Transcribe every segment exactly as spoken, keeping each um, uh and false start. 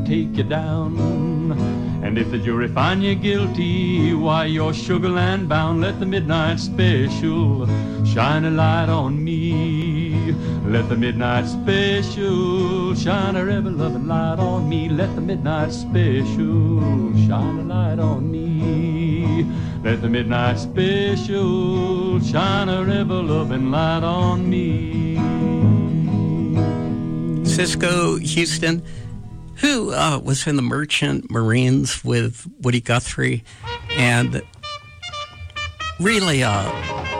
take you down. And if the jury find you guilty, why you're sugarland bound. Let the midnight special shine a light on me. Let the midnight special shine a ever-loving light on me. Let the midnight special shine a light on me. Let the midnight special shine a ever-loving light on me. Cisco Houston, who uh, was in the Merchant Marines with Woody Guthrie, and really a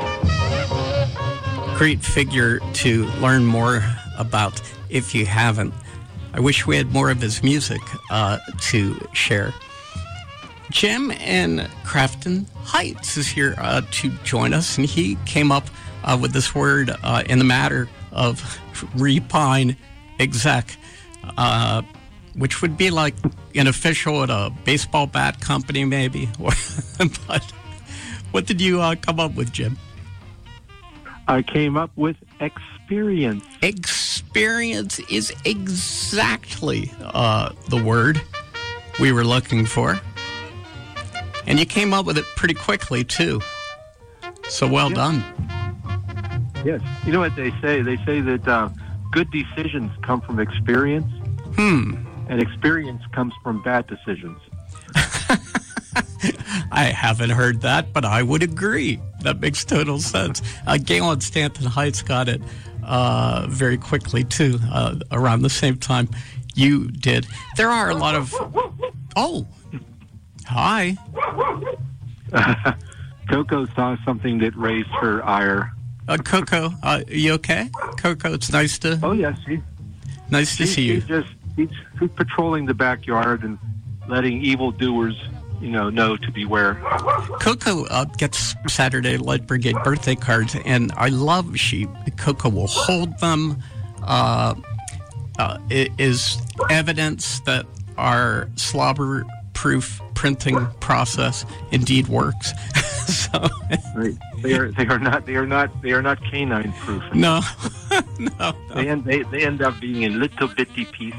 great figure to learn more about if you haven't. I wish we had more of his music uh, to share. Jim in Crafton Heights is here uh, to join us, and he came up uh, with this word uh, in the matter of repine exec, uh, which would be like an official at a baseball bat company, maybe. But what did you uh, come up with, Jim? I came up with experience. Experience is exactly uh, the word we were looking for. And you came up with it pretty quickly, too. So well yeah. done. Yes. You know what they say? They say that uh, good decisions come from experience. Hmm. And experience comes from bad decisions. I haven't heard that, but I would agree. That makes total sense. Uh, Gail in Stanton Heights got it uh, very quickly, too, uh, around the same time you did. There are a lot of... Oh, hi. Coco saw something that raised her ire. Uh, Coco, uh, you okay? Coco, it's nice to... Oh, yes. She, nice to she, see you. She's just she's, she's patrolling the backyard and letting evildoers... you know, know to beware. Coco uh, gets Saturday Light Brigade birthday cards, and I love she. Coco will hold them. Uh, uh, it is evidence that our slobber-proof printing process indeed works. So right. they are they are not they are not they are not canine proof. No, no, no. They end they, they end up being a little bitty piece.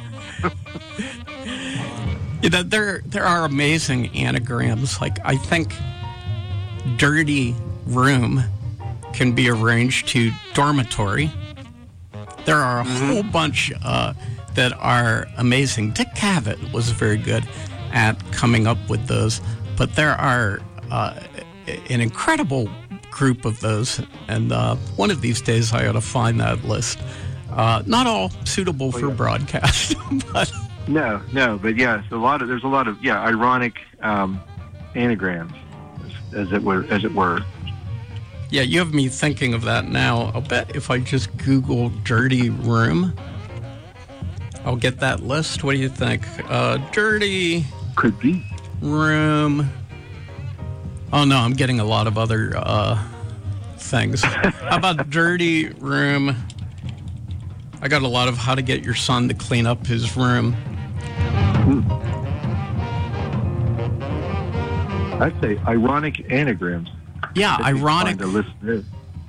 You know, there there are amazing anagrams. Like, I think dirty room can be arranged to dormitory. There are a mm-hmm. whole bunch uh, that are amazing. Dick Cavett was very good at coming up with those. But there are uh, an incredible group of those. And uh, one of these days I ought to find that list. Uh, not all suitable oh, for yeah. broadcast, but... No, no, but yes, a lot of there's a lot of yeah ironic um, anagrams, as, as it were, as it were. Yeah, you have me thinking of that now. I'll bet if I just Google "dirty room," I'll get that list. What do you think? Uh, dirty could be room. Oh no, I'm getting a lot of other uh, things. How about dirty room? I got a lot of how to get your son to clean up his room. I'd say ironic anagrams. Yeah, ironic. Find a list there.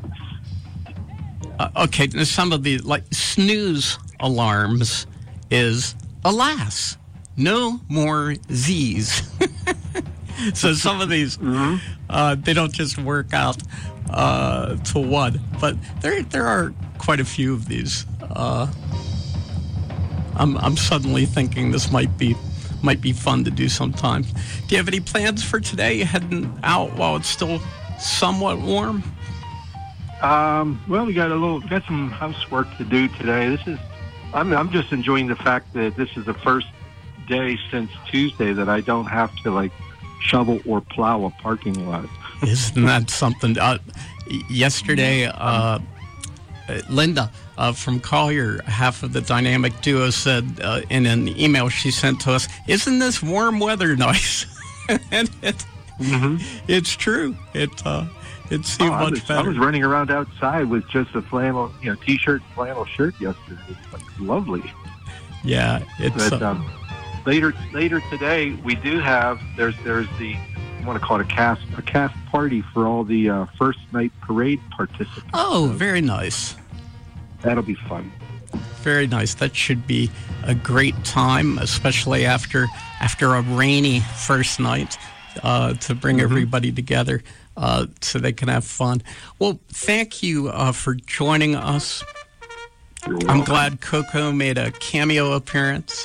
Uh, okay, some of the, like, snooze alarms is, alas, no more Z's. So some of these, mm-hmm. uh, they don't just work out uh, to one. But there there are quite a few of these. Uh, I'm I'm suddenly thinking this might be might be fun to do sometime. Do you have any plans for today? You heading out while it's still somewhat warm? Um, well, we got a little got some housework to do today. This is I'm I'm just enjoying the fact that this is the first day since Tuesday that I don't have to like shovel or plow a parking lot. Isn't that something? Uh, yesterday, uh, Linda uh, from Collier, half of the dynamic duo, said uh, in an email she sent to us, "Isn't this warm weather nice?" And it, mm-hmm. it's true. It uh, it seemed oh, much was, better. I was running around outside with just a flannel, you know, t-shirt, flannel shirt yesterday. It's like lovely. Yeah, it's. But, uh, um, later later today, we do have there's there's the. I want to call it a cast a cast party for all the uh, first night parade participants. Oh, very nice. That'll be fun. very nice. That should be a great time, especially after after a rainy first night, uh, to bring mm-hmm. everybody together uh, so they can have fun. Well, thank you uh, for joining us. I'm glad Coco made a cameo appearance.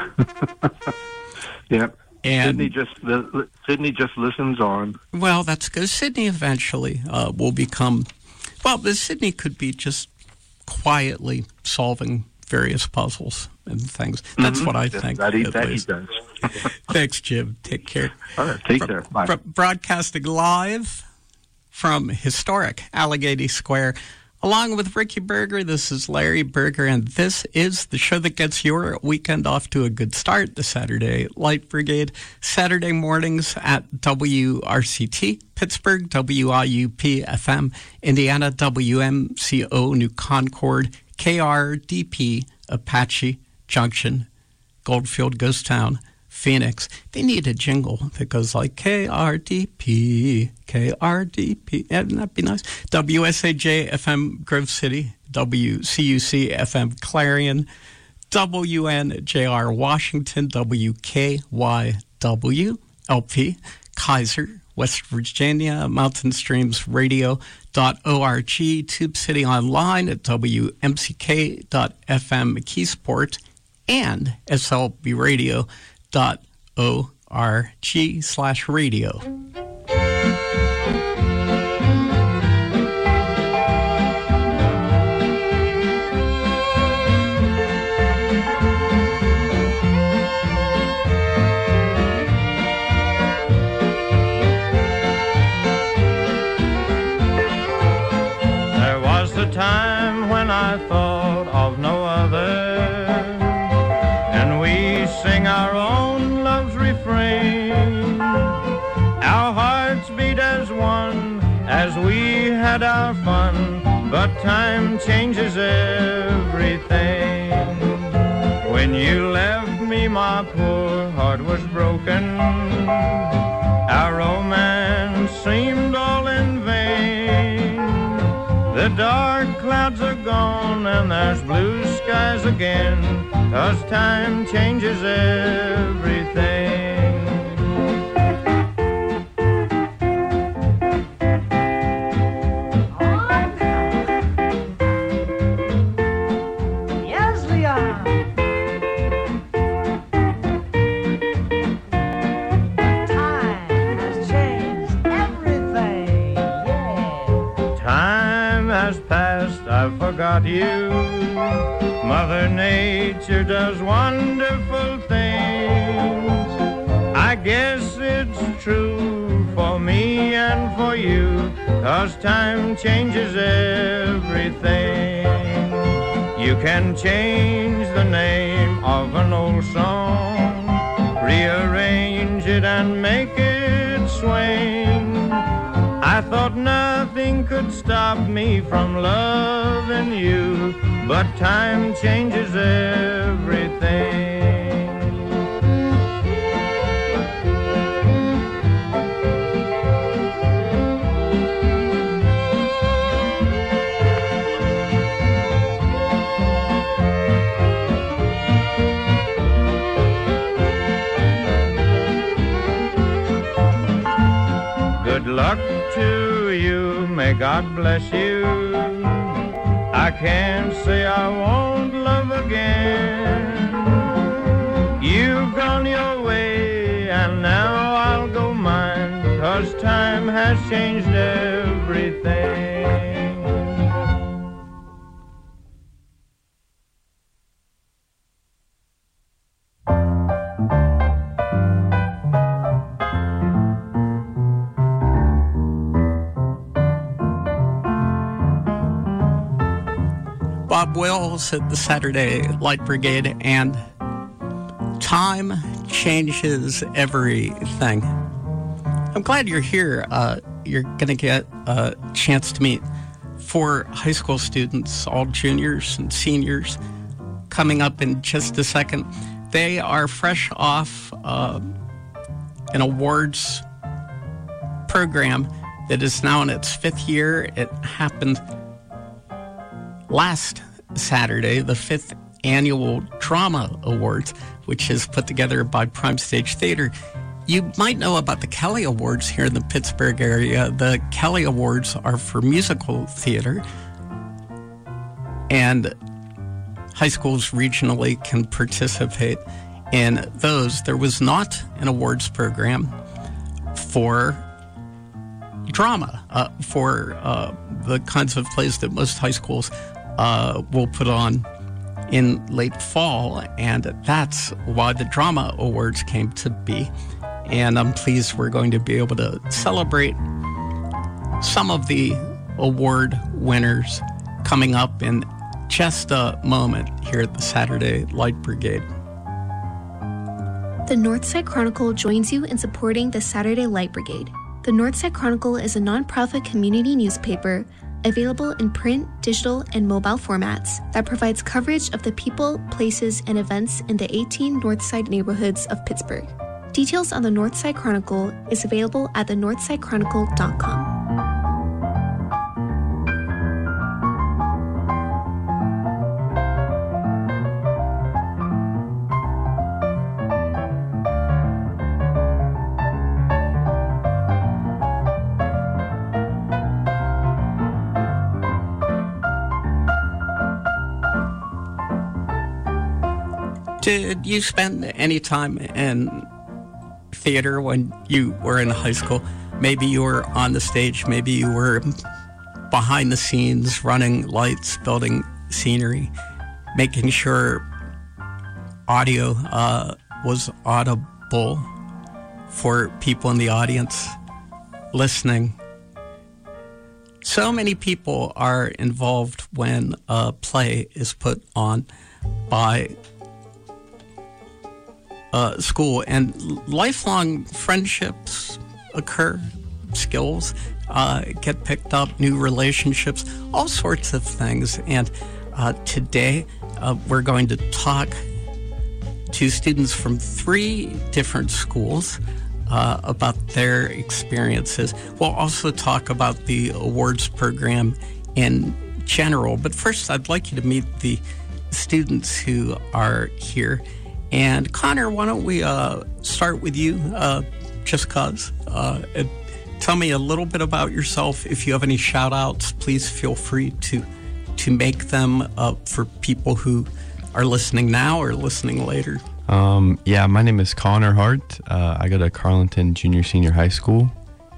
Yep. And Sydney just the, Sydney just listens on. Well, that's good. Sydney eventually uh, will become. Well, Sydney could be just quietly solving various puzzles and things. That's mm-hmm. what I yeah, think. That he, that he does. Thanks, Jim. Take care. All right, take care. Bye. Bro- broadcasting live from historic Allegheny Square. Along with Ricky Berger, this is Larry Berger, and this is the show that gets your weekend off to a good start, the Saturday Light Brigade. Saturday mornings at W R C T, Pittsburgh, W I U P F M, Indiana, W M C O, New Concord, K R D P, Apache, Junction, Goldfield, Ghost Town, Phoenix. They need a jingle that goes like K R D P, K R D P. Wouldn't that be nice? W S A J F M Grove City, W C U C F M Clarion, W N J R Washington, W K Y W L P Kaiser, West Virginia, Mountain Streams Radio dot org, Tube City Online at W M C K dot F M Keysport, and S L B Radio dot org slash radio. There was a time when I thought of no other, and we sing our own love's refrain. Our hearts beat as one as we had our fun, but time changes everything. When you left me, my poor heart was broken. Our romance seemed all in vain. The dark clouds are gone and there's blue skies again, 'cause time changes everything. Yes, Leon. Time has changed everything. Yeah. Time has passed, I forgot you. Mother Nature does wonderful things. I guess it's true for me and for you, 'cause time changes everything. You can change the name of an old song, rearrange it and make it swing. I thought nothing could stop me from loving you, but time changes everything. Good luck to you, may God bless you. I can't say I won't love again. You've gone your way and now I'll go mine, 'cause time has changed everything. Bob Wills at the Saturday Light Brigade, and time changes everything. I'm glad you're here. Uh, you're going to get a chance to meet four high school students, all juniors and seniors, coming up in just a second. They are fresh off uh, an awards program that is now in its fifth year. It happened last Saturday, the fifth annual Drama Awards, which is put together by Prime Stage Theater. You might know about the Kelly Awards here in the Pittsburgh area. The Kelly Awards are for musical theater, and high schools regionally can participate in those. There was not an awards program for drama, uh, for uh, the kinds of plays that most high schools uh, will put on in late fall, and that's why the Drama Awards came to be. And I'm pleased we're going to be able to celebrate some of the award winners coming up in just a moment here at the Saturday Light Brigade. The Northside Chronicle joins you in supporting the Saturday Light Brigade. The Northside Chronicle is a nonprofit community newspaper available in print, digital, and mobile formats that provides coverage of the people, places, and events in the eighteen Northside neighborhoods of Pittsburgh. Details on the Northside Chronicle is available at the northside chronicle dot com. Did you spend any time in theater when you were in high school? Maybe you were on the stage, maybe you were behind the scenes, running lights, building scenery, making sure audio uh, was audible for people in the audience listening. So many people are involved when a play is put on by Uh, school, and lifelong friendships occur, skills uh, get picked up, new relationships, all sorts of things. And uh, today uh, we're going to talk to students from three different schools uh, about their experiences. We'll also talk about the awards program in general. But first, I'd like you to meet the students who are here. And Connor, why don't we uh, start with you, uh, just cause. Uh, and tell me a little bit about yourself. If you have any shout outs, please feel free to to make them uh, for people who are listening now or listening later. Um, yeah, my name is Connor Hart. Uh, I go to Carlinton Junior Senior High School,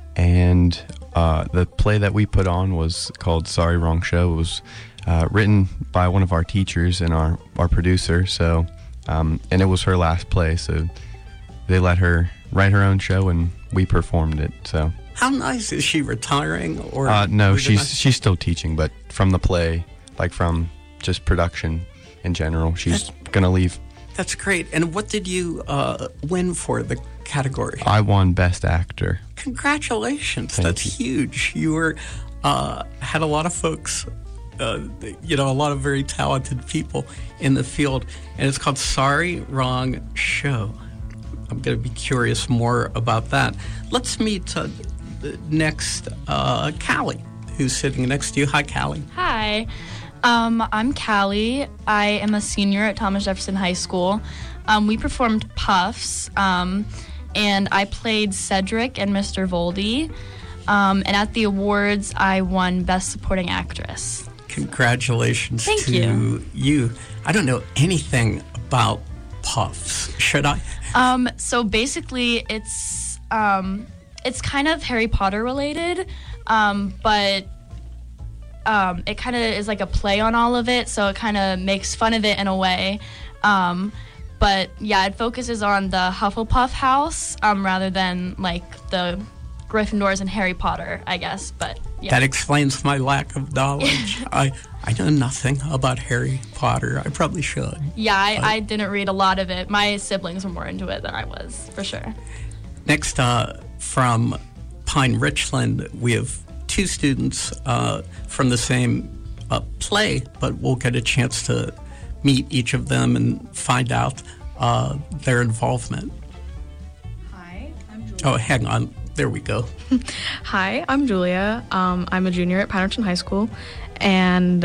and uh, the play that we put on was called Sorry Wrong Show. It was uh, written by one of our teachers and our, our producer, so... Um, and it was her last play, so they let her write her own show, and we performed it. So, how nice. Is she retiring or? Uh, no, she's she's still teaching, but from the play, like from just production in general, she's that's, gonna leave. That's great. And what did you uh, win for the category? I won Best Actor. Congratulations! Thank that's you. huge. You were uh, had a lot of folks. Uh, you know, a lot of very talented people in the field, and it's called Sorry Wrong Show. I'm going to be curious more about that. Let's meet uh, next uh, Callie, who's sitting next to you. Hi, Callie. Hi, um, I'm Callie. I am a senior at Thomas Jefferson High School. Um, we performed Puffs, um, and I played Cedric and Mister Voldy. Um, and at the awards, I won Best Supporting Actress. Congratulations Thank to you. you. I don't know anything about Puffs. Should I? Um, so basically, it's um, it's kind of Harry Potter related, um, but um, it kind of is like a play on all of it, so it kind of makes fun of it in a way. Um, but yeah, it focuses on the Hufflepuff house um, rather than like the Gryffindors and Harry Potter, I guess, but yeah. That explains my lack of knowledge. I I know nothing about Harry Potter. I probably should. Yeah, I, I didn't read a lot of it. My siblings were more into it than I was, for sure. Next, uh, from Pine Richland, we have two students uh, from the same uh, play, but we'll get a chance to meet each of them and find out uh, their involvement. Hi, I'm Julia. Oh, hang on. There we go. Hi, I'm Julia. Um, I'm a junior at Patterson High School, and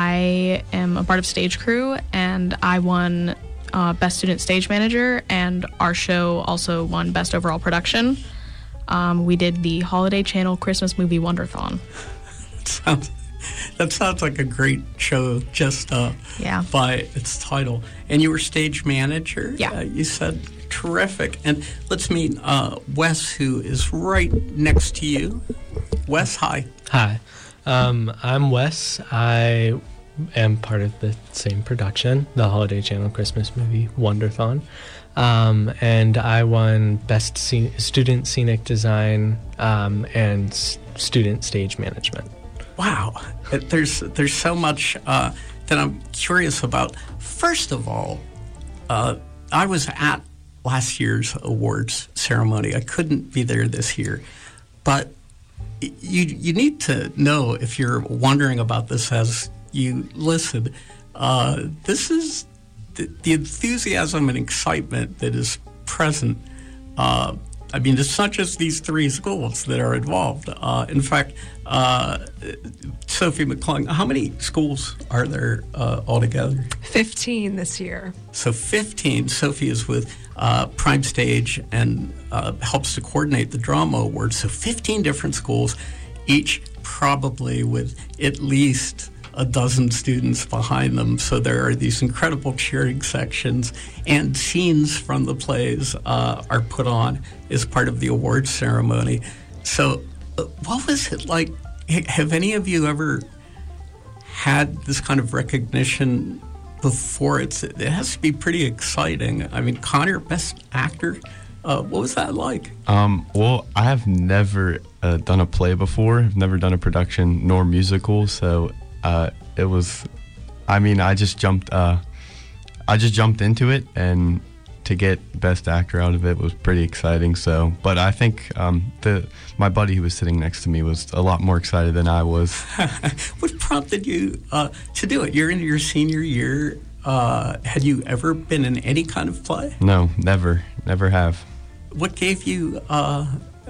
I am a part of stage crew, and I won uh, Best Student Stage Manager, and our show also won Best Overall Production. Um, we did the Holiday Channel Christmas movie Wonderthon. That sounds, that sounds like a great show just uh, Yeah. by its title. And you were stage manager? Yeah. Uh, you said terrific. And let's meet uh, Wes, who is right next to you. Wes, hi. Hi, um, I'm Wes. I am part of the same production, the Holiday Channel Christmas movie Wonderthon. Um, and I won Best Scen- Student Scenic Design um, and S- Student Stage Management. Wow. Uh, There's, there's so much uh, that I'm curious about. First of all, uh, I was at last year's awards ceremony. I couldn't be there this year. But you you need to know, if you're wondering about this as you listen, uh, this is the, the enthusiasm and excitement that is present. Uh, I mean, it's not just these three schools that are involved. Uh, in fact, uh, Sophie McClung, how many schools are there uh, altogether? fifteen this year. So fifteen. Sophie is with uh, Prime Stage and uh, helps to coordinate the Drama Awards. So fifteen different schools, each probably with at least a dozen students behind them. So there are these incredible cheering sections, and scenes from the plays uh, are put on as part of the awards ceremony. So uh, what was it like? H- have any of you ever had this kind of recognition before? It's, it has to be pretty exciting. I mean, Connor, Best Actor, uh, what was that like? Um, well, I have never uh, done a play before. I've never done a production nor musical, so uh, it was. I mean, I just jumped. Uh, I just jumped into it, and to get Best Actor out of it was pretty exciting. So, but I think um, the my buddy who was sitting next to me was a lot more excited than I was. What prompted you uh, to do it? You're in your senior year. Uh, had you ever been in any kind of play? No, never, never have. What gave you uh,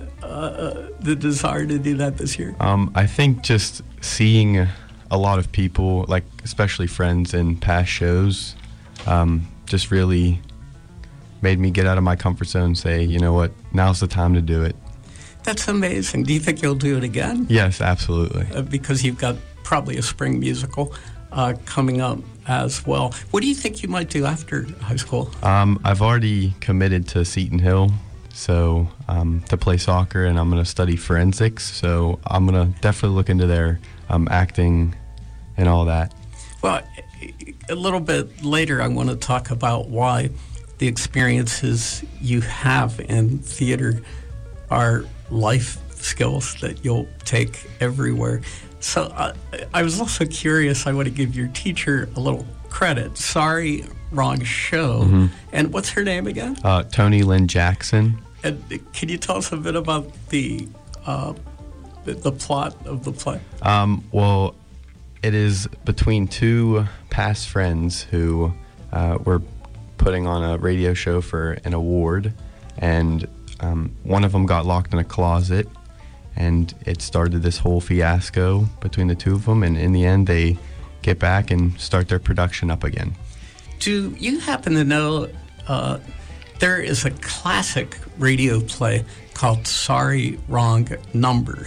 uh, the desire to do that this year? Um, I think just seeing a lot of people, like especially friends in past shows, um, just really made me get out of my comfort zone and say, you know what, now's the time to do it. That's amazing. Do you think you'll do it again? Yes, absolutely. Uh, because you've got probably a spring musical uh, coming up as well. What do you think you might do after high school? Um, I've already committed to Seton Hill, so um, to play soccer, and I'm going to study forensics. So I'm going to definitely look into their um, acting and all that. Well, a little bit later, I want to talk about why the experiences you have in theater are life skills that you'll take everywhere. So uh, I was also curious. I want to give your teacher a little credit. Sorry, Wrong Show. Mm-hmm. And what's her name again? Uh, Tony Lynn Jackson. And can you tell us a bit about the uh, the, the plot of the play? Um, well, it is between two past friends who uh, were putting on a radio show for an award, and um, one of them got locked in a closet, and it started this whole fiasco between the two of them, and in the end they get back and start their production up again. Do you happen to know uh, there is a classic radio play called Sorry, Wrong Number,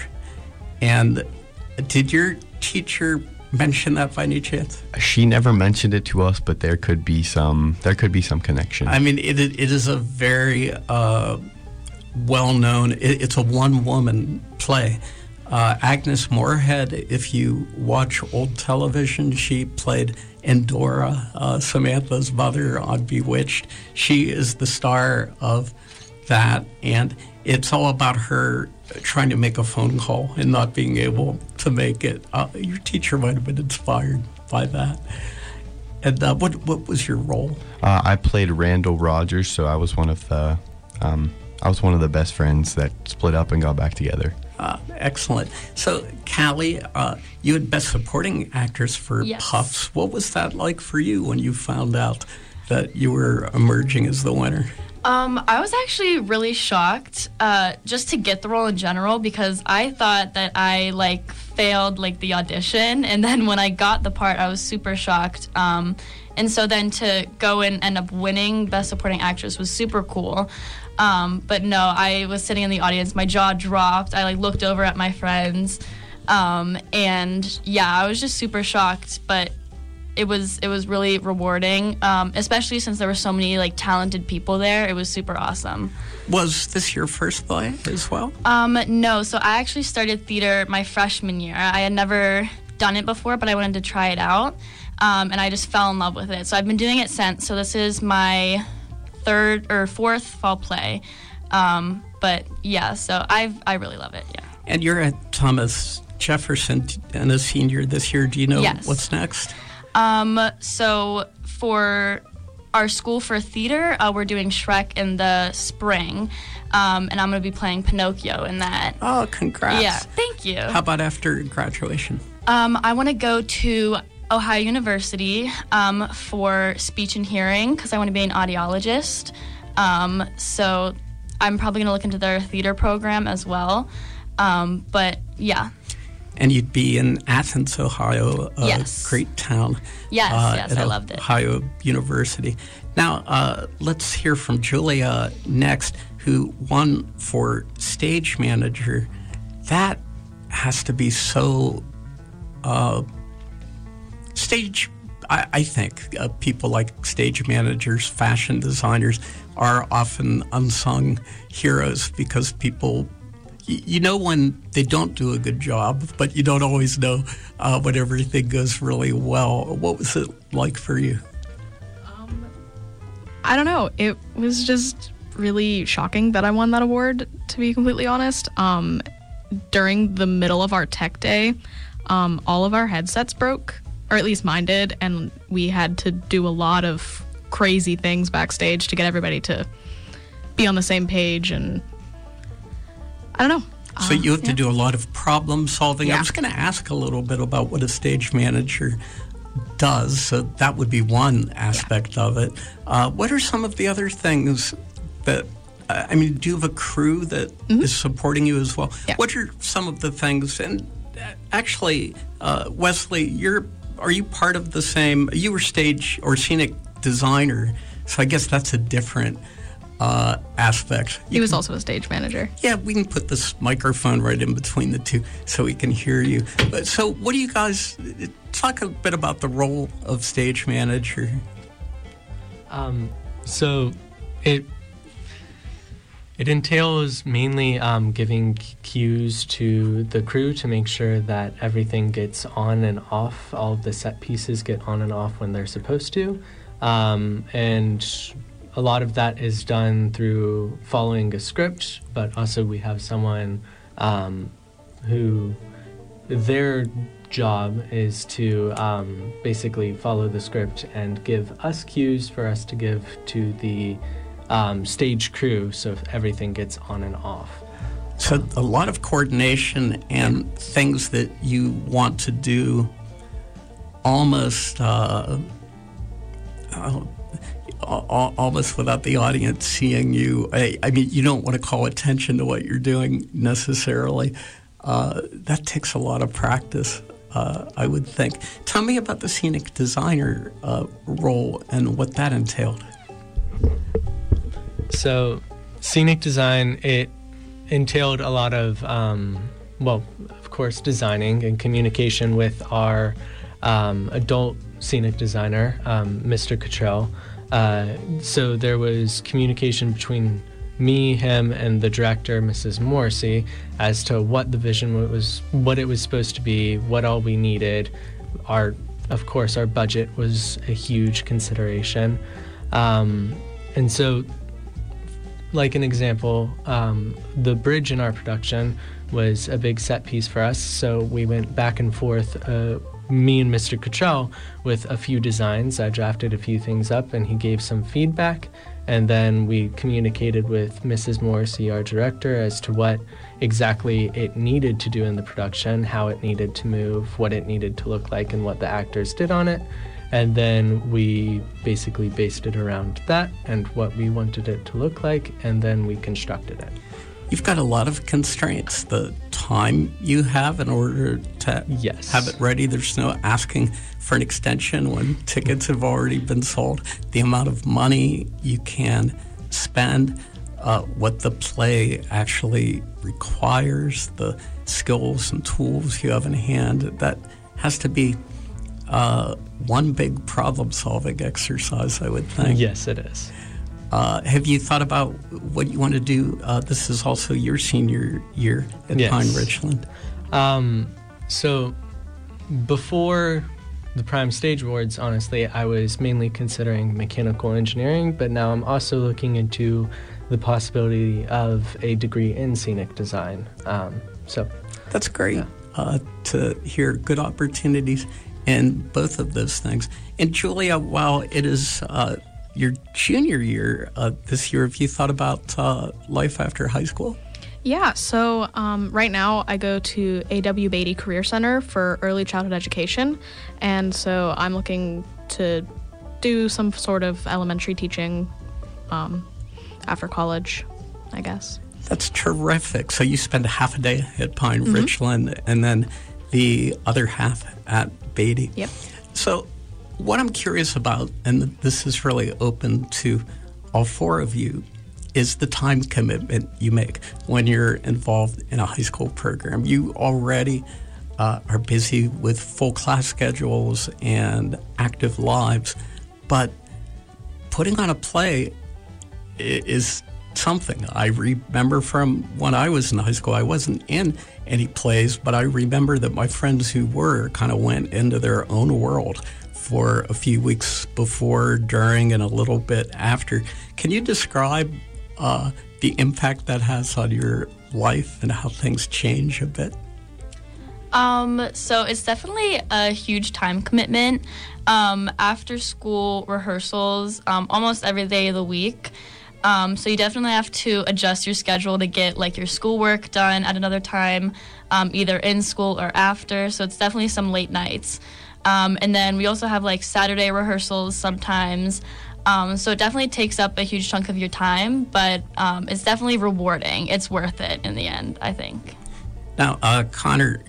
and did your teacher mention that by any chance? She never mentioned it to us, but there could be some there could be some connection. I mean, it it is a very uh, well-known, it, it's a one-woman play. Uh, Agnes Moorehead, if you watch old television, she played Endora, uh, Samantha's mother on Bewitched. She is the star of that, and it's all about her trying to make a phone call and not being able to make it. Uh, your teacher might have been inspired by that. And uh, what what was your role? Uh, I played Randall Rogers, so I was one of the um, I was one of the best friends that split up and got back together. Uh, excellent. So, Callie, uh, you had Best Supporting Actress for Yes. Puffs. What was that like for you when you found out that you were emerging as the winner? Um, I was actually really shocked uh, just to get the role in general because I thought that I like failed like the audition, and then when I got the part, I was super shocked. Um, and so then to go and end up winning Best Supporting Actress was super cool. Um, but no, I was sitting in the audience, my jaw dropped. I like looked over at my friends, um, and yeah, I was just super shocked. But it was it was really rewarding, um, especially since there were so many like talented people there. It was super awesome. Was this your first play as well? Um, no, so I actually started theater my freshman year. I had never done it before, but I wanted to try it out, um, and I just fell in love with it. So I've been doing it since. So this is my third or fourth fall play, um, but yeah. So I've I really love it. Yeah. And you're at Thomas Jefferson and a senior this year. Do you know Yes. what's next? Um, so for our school for theater, uh, we're doing Shrek in the spring, um, and I'm going to be playing Pinocchio in that. Oh, congrats. Yeah, thank you. How about after graduation? Um, I want to go to Ohio University um, for speech and hearing because I want to be an audiologist. Um, so I'm probably going to look into their theater program as well. Um, but yeah. And you'd be in Athens, Ohio, a Yes. great town. Yes, uh, yes, at I loved it. Ohio University. Now, uh, let's hear from Julia next, who won for stage manager. That has to be so uh, stage. I, I think uh, people like stage managers, fashion designers are often unsung heroes because people. You know when they don't do a good job, but you don't always know uh, when everything goes really well. What was it like for you? I don't know. It was just really shocking that I won that award, to be completely honest. Um, during the middle of our tech day, um, all of our headsets broke, or at least mine did, and we had to do a lot of crazy things backstage to get everybody to be on the same page, and I don't know. So you have yeah. to do a lot of problem solving. Yeah. I was going to ask a little bit about what a stage manager does. So that would be one aspect of it. Uh, what are some of the other things that, uh, I mean, do you have a crew that Mm-hmm. is supporting you as well? Yeah. What are some of the things, and uh, actually, uh, Wesley, you're, are you part of the same, you were stage or scenic designer, so I guess that's a different uh, aspect. He was also a stage manager. Yeah, we can put this microphone right in between the two so we can hear you. But so what do you guys, talk a bit about the role of stage manager. Um, so it it entails mainly um, giving cues to the crew to make sure that everything gets on and off. All of the set pieces get on and off when they're supposed to. Um, and a lot of that is done through following a script, but also we have someone um, who their job is to um, basically follow the script and give us cues for us to give to the um, stage crew, so everything gets on and off. So a lot of coordination and things that you want to do almost uh, uh, almost without the audience seeing you. I, I mean, you don't want to call attention to what you're doing necessarily. Uh, that takes a lot of practice, uh, I would think. Tell me about the scenic designer uh, role and what that entailed. So, scenic design, it entailed a lot of, um, well, of course, designing and communication with our um, adult scenic designer, um, Mister Cottrell. Uh, so there was communication between me, him, and the director, Missus Morrissey, as to what the vision was, what it was supposed to be, what all we needed. Our, of course, our budget was a huge consideration. Um, and so, like an example, um, the bridge in our production was a big set piece for us, so we went back and forth, uh, me and Mister Cottrell, with a few designs. I drafted a few things up and he gave some feedback, and then we communicated with Missus Morrissey, our director, as to what exactly it needed to do in the production, how it needed to move, what it needed to look like, and what the actors did on it. And then we basically based it around that and what we wanted it to look like, and then we constructed it. You've got a lot of constraints. The time you have in order to yes. have it ready. There's no asking for an extension when tickets have already been sold. The amount of money you can spend, uh, what the play actually requires, the skills and tools you have in hand, that has to be uh, one big problem-solving exercise, I would think. Yes, it is. Uh, have you thought about what you want to do? Uh, this is also your senior year at yes. Pine Richland. Um, so before the Prime Stage Awards, honestly, I was mainly considering mechanical engineering, but now I'm also looking into the possibility of a degree in scenic design. Um, so that's great yeah. uh, to hear good opportunities in both of those things. And Julia, while it is uh, your junior year uh, this year, have you thought about uh, life after high school? Yeah, so um, right now I go to A W Beatty Career Center for early childhood education, and so I'm looking to do some sort of elementary teaching um, after college, I guess. That's terrific. So you spend half a day at Pine Mm-hmm. Richland and then the other half at Beatty. Yep. So what I'm curious about, and this is really open to all four of you, is the time commitment you make when you're involved in a high school program. You already uh, are busy with full class schedules and active lives, but putting on a play is something. I remember from when I was in high school, I wasn't in any plays, but I remember that my friends who were kind of went into their own world for a few weeks before, during, and a little bit after. Can you describe uh, the impact that has on your life and how things change a bit? Um, so it's definitely a huge time commitment. Um, after school rehearsals, um, almost every day of the week. Um, so you definitely have to adjust your schedule to get like your schoolwork done at another time, um, either in school or after. So it's definitely some late nights. Um, and then we also have like Saturday rehearsals sometimes. Um, so it definitely takes up a huge chunk of your time, but um, it's definitely rewarding. It's worth it in the end, I think. Now, uh, Connor,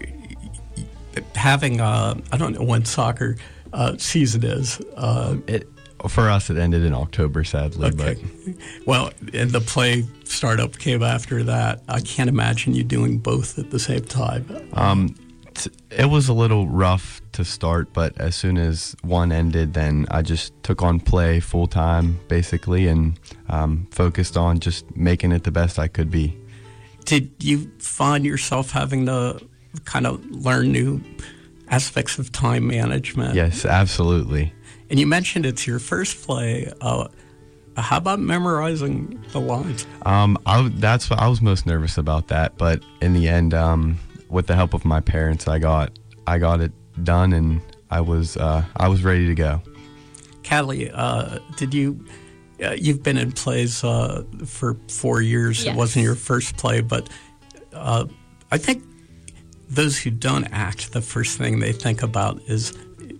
having, uh, I don't know when soccer uh, season is. Uh, it For us, it ended in October, sadly. Okay. But. Well, and the play startup came after that. I can't imagine you doing both at the same time. Um, t- it was a little rough to start, but as soon as one ended, then I just took on play full time, basically, and um, focused on just making it the best I could be. Did you find yourself having to kind of learn new aspects of time management? Yes, absolutely. And you mentioned it's your first play. Uh, how about memorizing the lines? Um, I, that's what I was most nervous about that, but in the end, um, with the help of my parents, I got I got it done, and I was uh, I was ready to go. Callie, uh, did you? Uh, you've been in plays uh, for four years. Yes. It wasn't your first play, but uh, I think those who don't act, the first thing they think about is,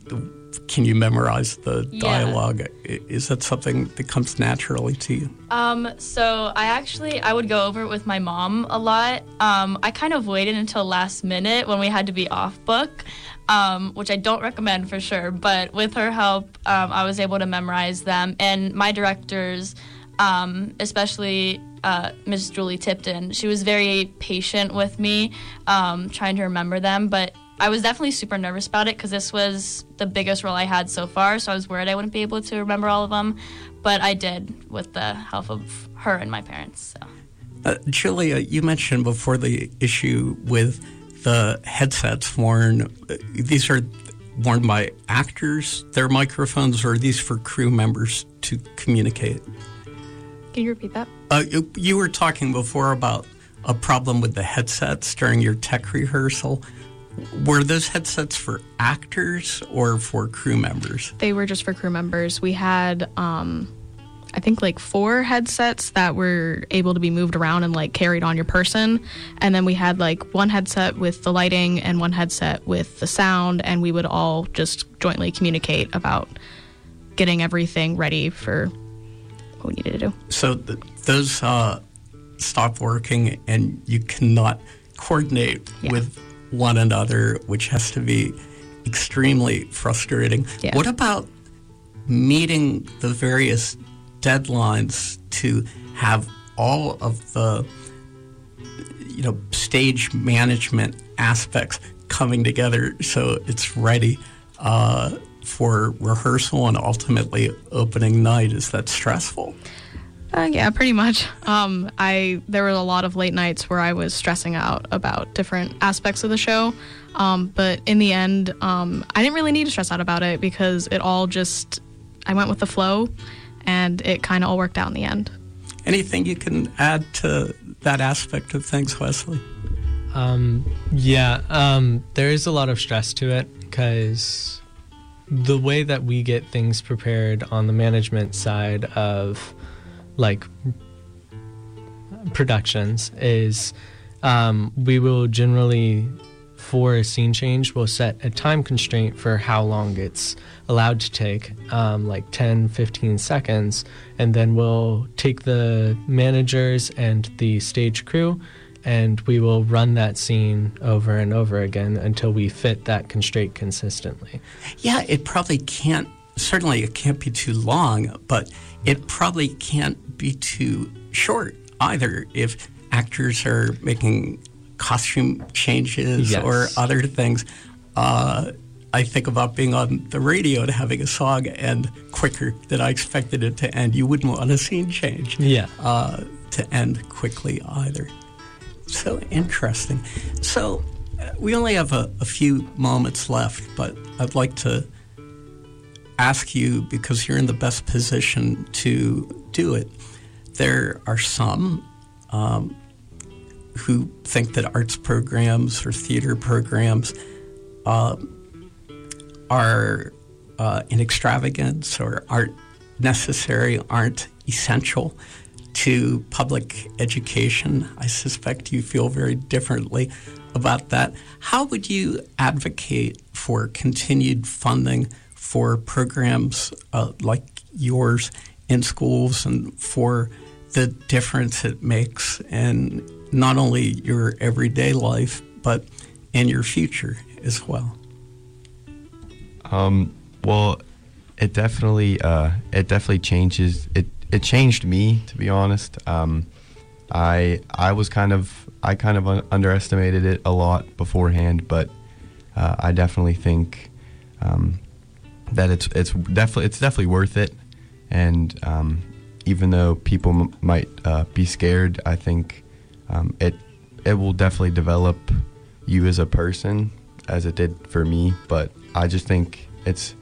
can you memorize the dialogue? Yeah. Is that something that comes naturally to you? Um, so I actually, I would go over it with my mom a lot. Um, I kind of waited until last minute when we had to be off book, um, which I don't recommend for sure. But with her help, um, I was able to memorize them. And my directors, um, especially uh, Miss Julie Tipton, she was very patient with me, um, trying to remember them. But I was definitely super nervous about it because this was the biggest role I had so far, so I was worried I wouldn't be able to remember all of them, but I did with the help of her and my parents. So. Uh, Julia, you mentioned before the issue with the headsets worn. Uh, these are worn by actors, their microphones, or are these for crew members to communicate? Can you repeat that? Uh, you, you were talking before about a problem with the headsets during your tech rehearsal. Were those headsets for actors or for crew members? They were just for crew members. We had um, I think like four headsets that were able to be moved around and like carried on your person. And then we had like one headset with the lighting and one headset with the sound, and we would all just jointly communicate about getting everything ready for what we needed to do. So th- those uh, stop working and you cannot coordinate Yeah. with one another, which has to be extremely frustrating. Yeah. What about meeting the various deadlines to have all of the, you know, stage management aspects coming together so it's ready uh, for rehearsal and ultimately opening night? Is that stressful? Uh, yeah, pretty much. Um, I there were a lot of late nights where I was stressing out about different aspects of the show, um, but in the end, um, I didn't really need to stress out about it because it all just I went with the flow, and it kind of all worked out in the end. Anything you can add to that aspect of things, Wesley? Um, yeah, um, there is a lot of stress to it because the way that we get things prepared on the management side of like productions is um, we will generally, for a scene change, we'll set a time constraint for how long it's allowed to take, um, like ten, fifteen seconds, and then we'll take the managers and the stage crew and we will run that scene over and over again until we fit that constraint consistently. Yeah, it probably can't, certainly it can't be too long, but it probably can't be too short either if actors are making costume changes Yes. or other things. Uh, I think about being on the radio and having a song end quicker than I expected it to end. You wouldn't want a scene change Yeah. uh, to end quickly either. So interesting. So uh, we only have a, a few moments left, but I'd like to ask you, because you're in the best position to do it. There are some um, who think that arts programs or theater programs uh, are uh, an extravagance or aren't necessary, aren't essential to public education. I suspect you feel very differently about that. How would you advocate for continued funding for programs uh, like yours in schools and for the difference it makes in not only your everyday life, but in your future as well? Um, well, it definitely, uh, it definitely changes. It, it changed me, to be honest. Um, I, I was kind of, I kind of un- underestimated it a lot beforehand, but uh, I definitely think um, that it's, it's definitely, it's definitely worth it. And um, even though people m- might uh, be scared, I think um, it, it will definitely develop you as a person, as it did for me. But I just think it's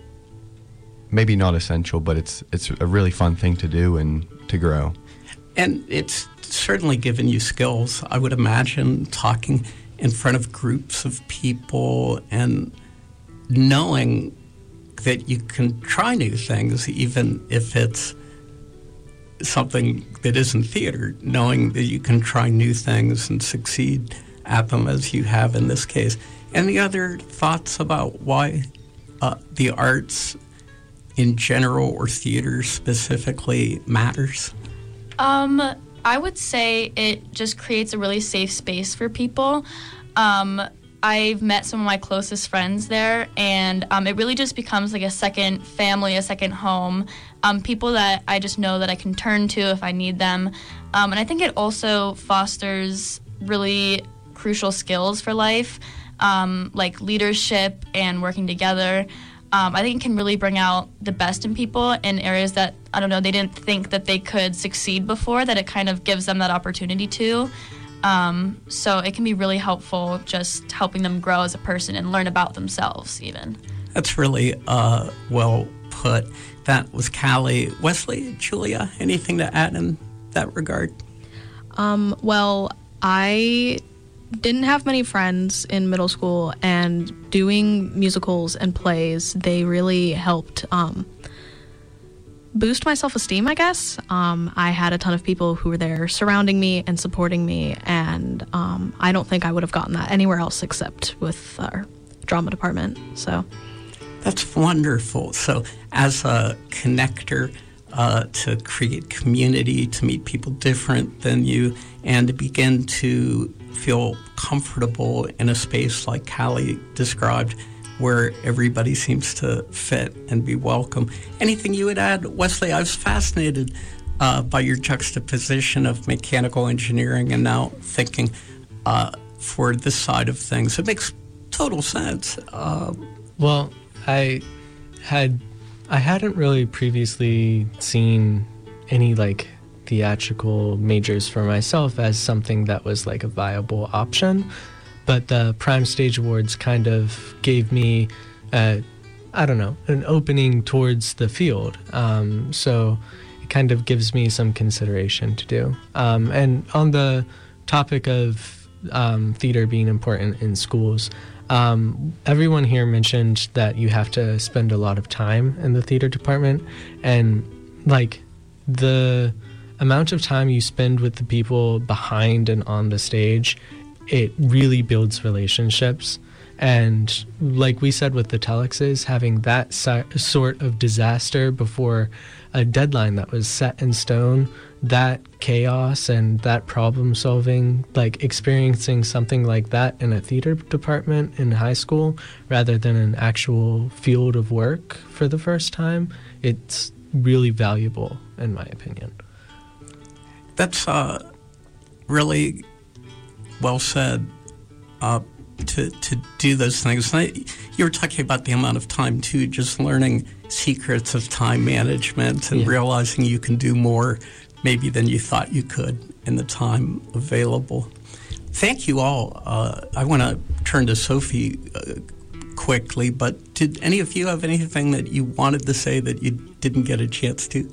maybe not essential, but it's it's a really fun thing to do and to grow. And it's certainly given you skills. I would imagine talking in front of groups of people and knowing that you can try new things, even if it's something that isn't theater, knowing that you can try new things and succeed at them as you have in this case. Any other thoughts about why uh, the arts in general or theater specifically matters? Um, I would say it just creates a really safe space for people. Um, I've met some of my closest friends there, and um, it really just becomes like a second family, a second home. Um, people that I just know that I can turn to if I need them. Um, and I think it also fosters really crucial skills for life, um, like leadership and working together. Um, I think it can really bring out the best in people in areas that, I don't know, they didn't think that they could succeed before, that it kind of gives them that opportunity to. Um, so it can be really helpful just helping them grow as a person and learn about themselves even. That's really uh, well put. That was Callie. Wesley, Julia, anything to add in that regard? Um, well, I didn't have many friends in middle school, and doing musicals and plays, they really helped um, boost my self-esteem, I guess. Um, I had a ton of people who were there surrounding me and supporting me, and um, I don't think I would have gotten that anywhere else except with our drama department. So that's wonderful. So as a connector uh, to create community, to meet people different than you, and to begin to feel comfortable in a space like Callie described, where everybody seems to fit and be welcome. Anything you would add, Wesley? I was fascinated uh, by your juxtaposition of mechanical engineering and now thinking uh, for this side of things. It makes total sense. Uh, well, I had I hadn't really previously seen any like theatrical majors for myself as something that was like a viable option. But the Prime Stage Awards kind of gave me, uh, I don't know, an opening towards the field. Um, so it kind of gives me some consideration to do. Um, and on the topic of um, theater being important in schools, um, everyone here mentioned that you have to spend a lot of time in the theater department. And like the amount of time you spend with the people behind and on the stage, it really builds relationships. And like we said with the telexes, having that so- sort of disaster before a deadline that was set in stone, that chaos and that problem solving, like experiencing something like that in a theater department in high school rather than an actual field of work for the first time, it's really valuable in my opinion. That's uh, really well said, uh, to to do those things. And I, you were talking about the amount of time, too, just learning secrets of time management and yeah. realizing you can do more maybe than you thought you could in the time available. Thank you all. Uh, I want to turn to Sophie uh, quickly, but did any of you have anything that you wanted to say that you didn't get a chance to?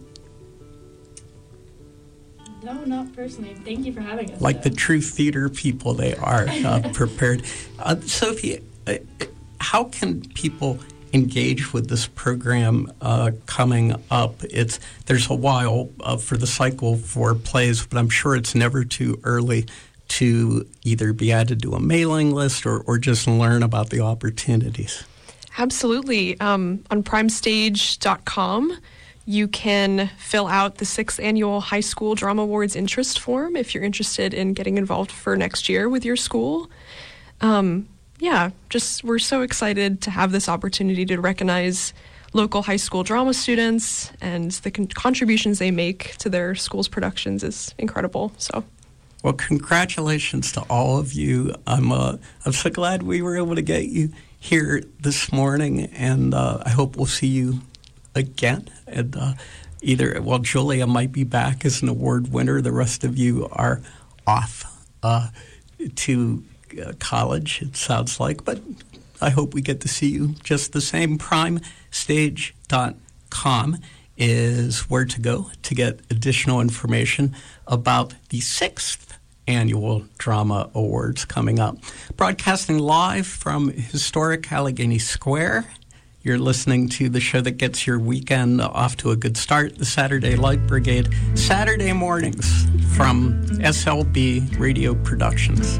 No, not personally. Thank you for having us. Like though. The true theater people they are, uh, prepared. Uh, Sophie, uh, how can people engage with this program uh, coming up? It's there's a while uh, for the cycle for plays, but I'm sure it's never too early to either be added to a mailing list or, or just learn about the opportunities. Absolutely. Um, on prime stage dot com, you can fill out the sixth annual High School Drama Awards interest form if you're interested in getting involved for next year with your school. Um, yeah, just we're so excited to have this opportunity to recognize local high school drama students, and the con- contributions they make to their school's productions is incredible. So, well, congratulations to all of you. I'm uh, I'm so glad we were able to get you here this morning, and uh, I hope we'll see you again. And uh, either, well, Julia might be back as an award winner. The rest of you are off uh, to uh, college, it sounds like. But I hope we get to see you just the same. prime stage dot com is where to go to get additional information about the sixth Annual Drama Awards coming up. Broadcasting live from historic Allegheny Square. You're listening to the show that gets your weekend off to a good start, the Saturday Light Brigade, Saturday mornings from S L B Radio Productions.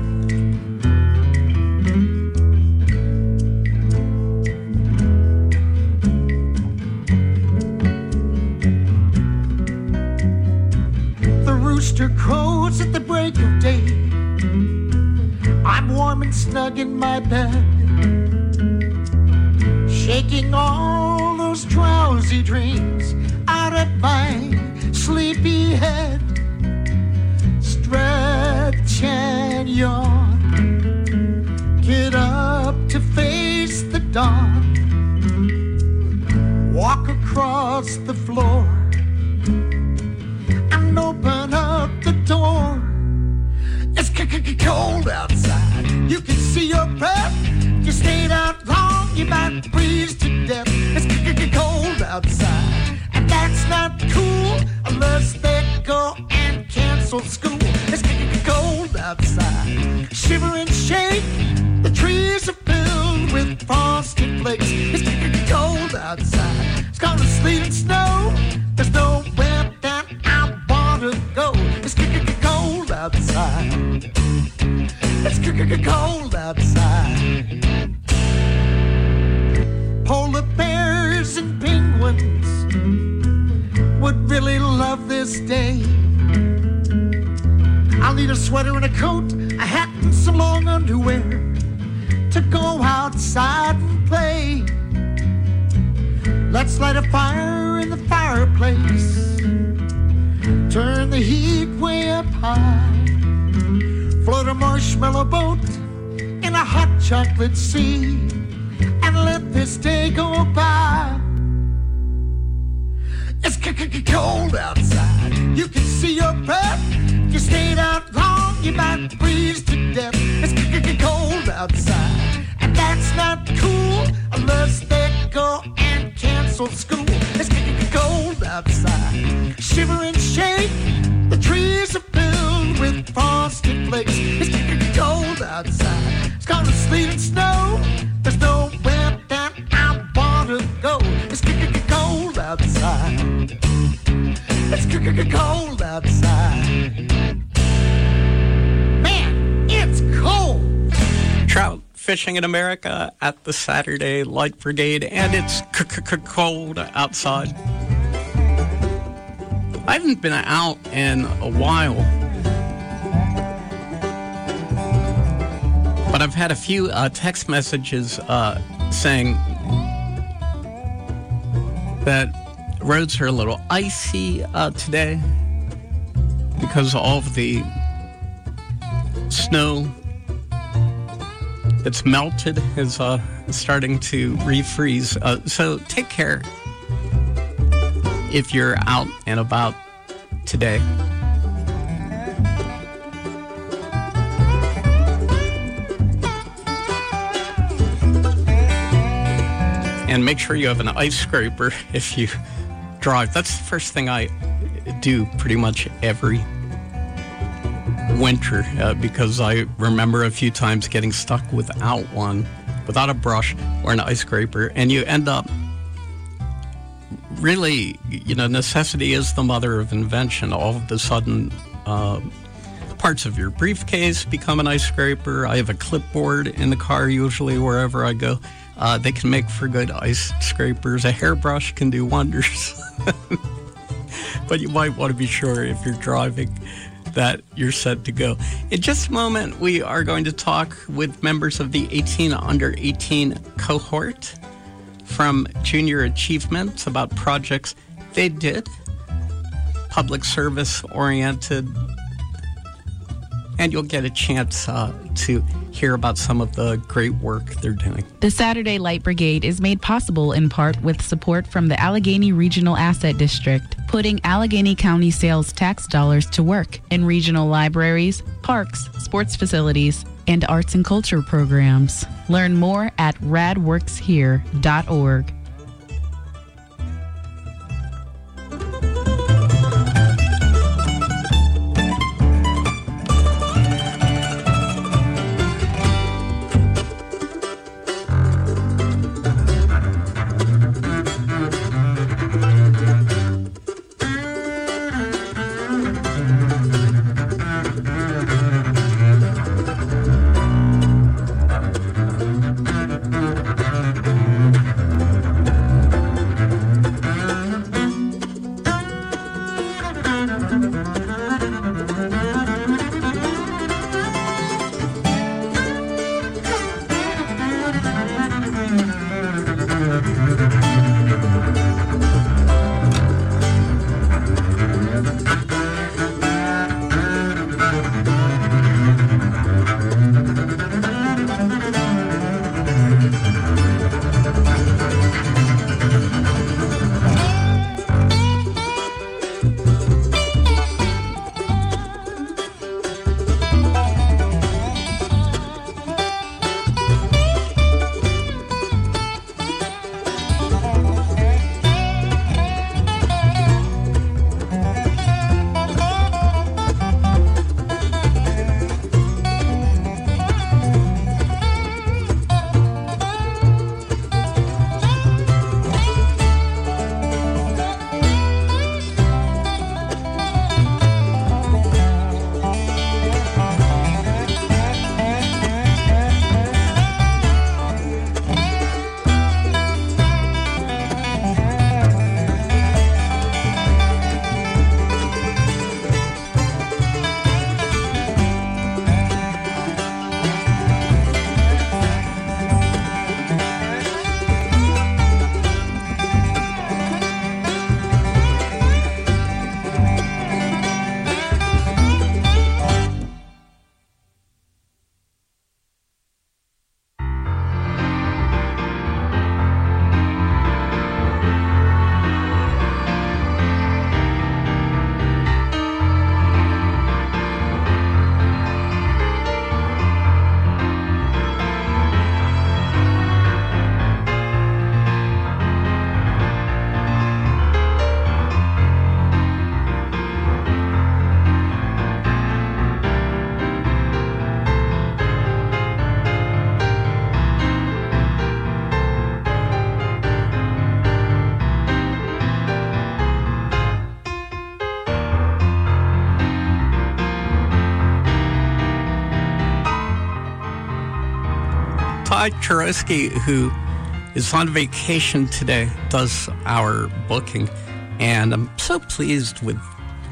The rooster crows at the break of day. I'm warm and snug in my bed, shaking all those drowsy dreams out of my sleepy head. Stretch and yawn, get up to face the dawn, walk across the floor and open up the door. It's cold outside, you can see your breath. You stayed out long, you might freeze to death. It's cold outside, and that's not cool unless they go and cancel school. It's cold outside, shiver and shake. The trees are filled with frosted flakes. It's cold outside, it's gonna sleet and snow. There's no It's cold outside. Polar bears and penguins would really love this day. I'll need a sweater and a coat, a hat and some long underwear to go outside and play. Let's light a fire in the fireplace, turn the heat way up high, float a marshmallow boat in a hot chocolate sea, and let this day go by. It's cold outside. You can see your breath. If you stayed out long, you might freeze to death. It's cold outside, and that's not cool unless they go and cancel school. It's cold outside. Shiver and shake. The trees are filled with frosted flakes. It's cold outside. It's gonna sleet and snow. There's nowhere that I wanna go. It's cold outside. It's cold outside. Man, it's cold. Trout fishing in America at the Saturday Light Brigade, and it's cold outside. I haven't been out in a while, but I've had a few uh, text messages uh, saying that roads are a little icy uh, today because all of the snow that's melted is uh, starting to refreeze. Uh, so take care if you're out and about today. And make sure you have an ice scraper if you drive. That's the first thing I do pretty much every winter uh, because I remember a few times getting stuck without one, without a brush or an ice scraper, and you end up really, you know, necessity is the mother of invention. All of a sudden, uh, parts of your briefcase become an ice scraper. I have a clipboard in the car usually wherever I go. Uh, they can make for good ice scrapers. A hairbrush can do wonders. But you might want to be sure if you're driving that you're set to go. In just a moment, we are going to talk with members of the eighteen under eighteen cohort from Junior Achievements about projects they did, public service oriented, and you'll get a chance uh, to hear about some of the great work they're doing. The Saturday Light Brigade is made possible in part with support from the Allegheny Regional Asset District, putting Allegheny County sales tax dollars to work in regional libraries, parks, sports facilities, and arts and culture programs. Learn more at rad works here dot org. Ty Chorosky, who is on vacation today, does our booking. And I'm so pleased with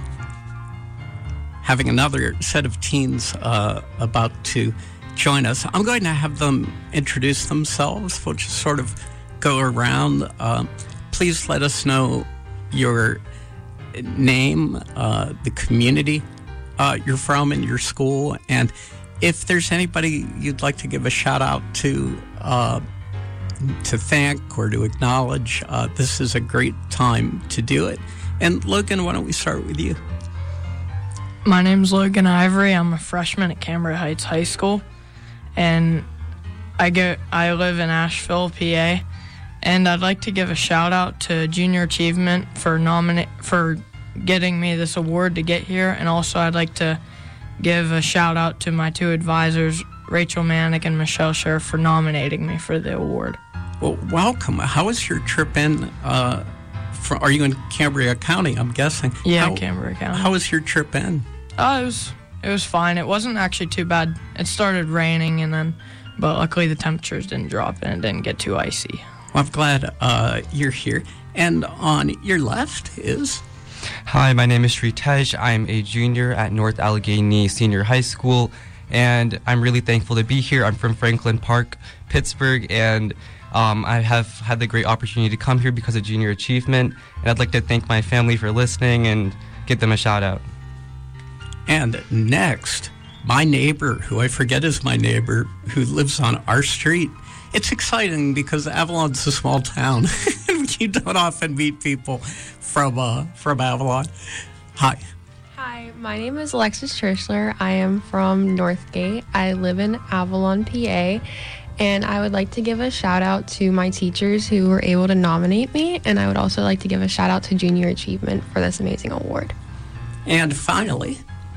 having another set of teens uh, about to join us. I'm going to have them introduce themselves. We'll just sort of go around. Uh, please let us know your name, uh, the community uh, you're from and your school, and if there's anybody you'd like to give a shout out to, uh, to thank or to acknowledge, uh, this is a great time to do it. And Logan, why don't we start with you? My name's Logan Ivory. I'm a freshman at Cambria Heights High School, and I go I live in Asheville, P A. And I'd like to give a shout out to Junior Achievement for nominate for getting me this award to get here, and also I'd like to give a shout out to my two advisors, Rachel Manick and Michelle Scher, for nominating me for the award. Well, welcome. How was your trip in? Uh, for, are you in Cambria County? I'm guessing. Yeah, how, Cambria County. How was your trip in? Uh, it was it was fine. It wasn't actually too bad. It started raining, and then, but luckily the temperatures didn't drop and it didn't get too icy. Well, I'm glad uh, you're here. And on your left is... Hi, my name is Sri Tej. I'm a junior at North Allegheny Senior High School, and I'm really thankful to be here. I'm from Franklin Park, Pittsburgh, and um, I have had the great opportunity to come here because of Junior Achievement, and I'd like to thank my family for listening and give them a shout out. And next, my neighbor, who I forget is my neighbor, who lives on our street. It's exciting because Avalon's a small town. You don't often meet people from uh, from Avalon. Hi. Hi, my name is Alexis Churchler. I am from Northgate. I live in Avalon, P A. And I would like to give a shout out to my teachers who were able to nominate me. And I would also like to give a shout out to Junior Achievement for this amazing award. And finally...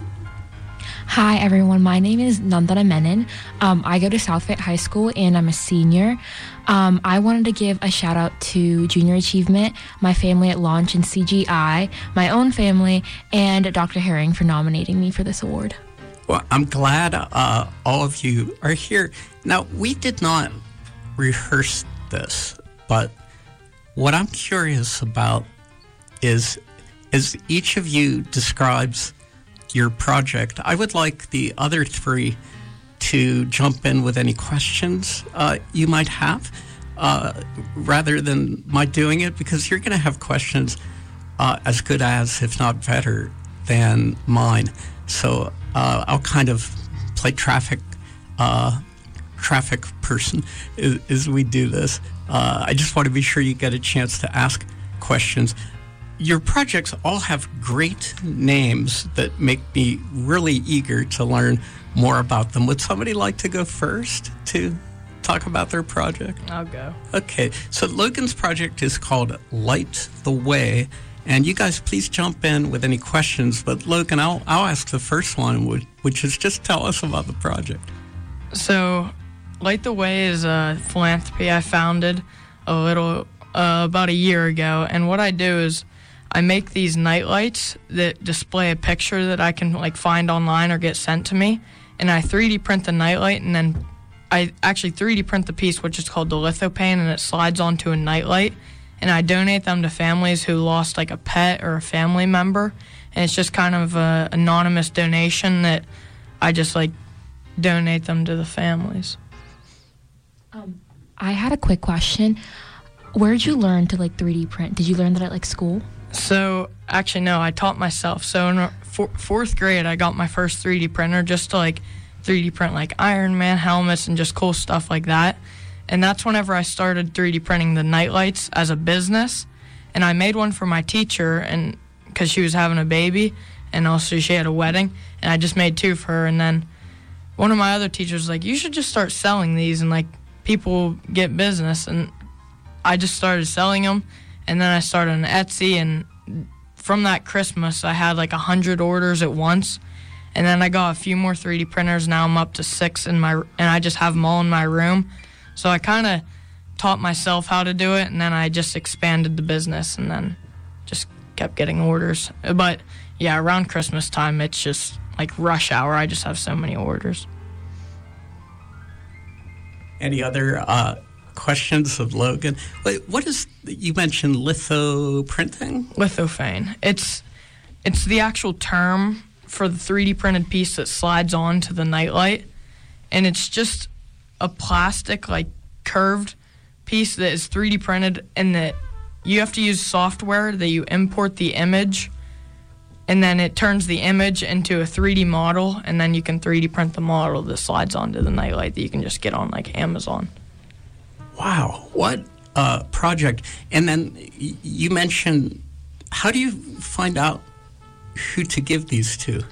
Hi, everyone. My name is Nandana Menon. Um, I go to Southfit High School, and I'm a senior. Um, I wanted to give a shout out to Junior Achievement, my family at Launch and C G I, my own family, and Doctor Herring for nominating me for this award. Well, I'm glad uh, all of you are here. Now, we did not rehearse this, but what I'm curious about is, as each of you describes your project, I would like the other three to jump in with any questions uh, you might have, uh, rather than my doing it, because you're going to have questions uh, as good as, if not better, than mine. So uh, I'll kind of play traffic uh, traffic person as, as we do this. Uh, I just want to be sure you get a chance to ask questions. Your projects all have great names that make me really eager to learn more about them. Would somebody like to go first to talk about their project? I'll go. Okay, so Logan's project is called Light the Way, and you guys please jump in with any questions, but Logan, I'll, I'll ask the first one, which is just tell us about the project. So, Light the Way is a philanthropy I founded a little, uh, about a year ago, and what I do is I make these night lights that display a picture that I can like find online or get sent to me, and I three D print the night light, and then I actually three D print the piece, which is called the lithopane, and it slides onto a night light, and I donate them to families who lost like a pet or a family member, and it's just kind of a anonymous donation that I just like donate them to the families. Um, I had a quick question. Where did you learn to like three D print? Did you learn that at like school? So, actually, no, I taught myself. So, in for, fourth grade, I got my first three D printer just to, like, three D print, like, Iron Man helmets and just cool stuff like that. And that's whenever I started three D printing the night lights as a business. And I made one for my teacher, and because she was having a baby, and also she had a wedding, and I just made two for her. And then one of my other teachers was like, you should just start selling these, and, like, people get business. And I just started selling them. And then I started on Etsy, and from that Christmas, I had like one hundred orders at once. And then I got a few more three D printers. Now I'm up to six, in my, and I just have them all in my room. So I kind of taught myself how to do it, and then I just expanded the business, and then just kept getting orders. But, yeah, around Christmas time, it's just like rush hour. I just have so many orders. Any other uh, questions of Logan? Wait, what is, you mentioned litho printing? Lithophane. It's it's the actual term for the three D printed piece that slides onto the nightlight, and it's just a plastic, like, curved piece that is three D printed, and that you have to use software that you import the image, and then it turns the image into a three D model, and then you can three D print the model that slides onto the nightlight that you can just get on, like, Amazon. Wow, what a project. And then y- you mentioned, how do you find out who to give these to?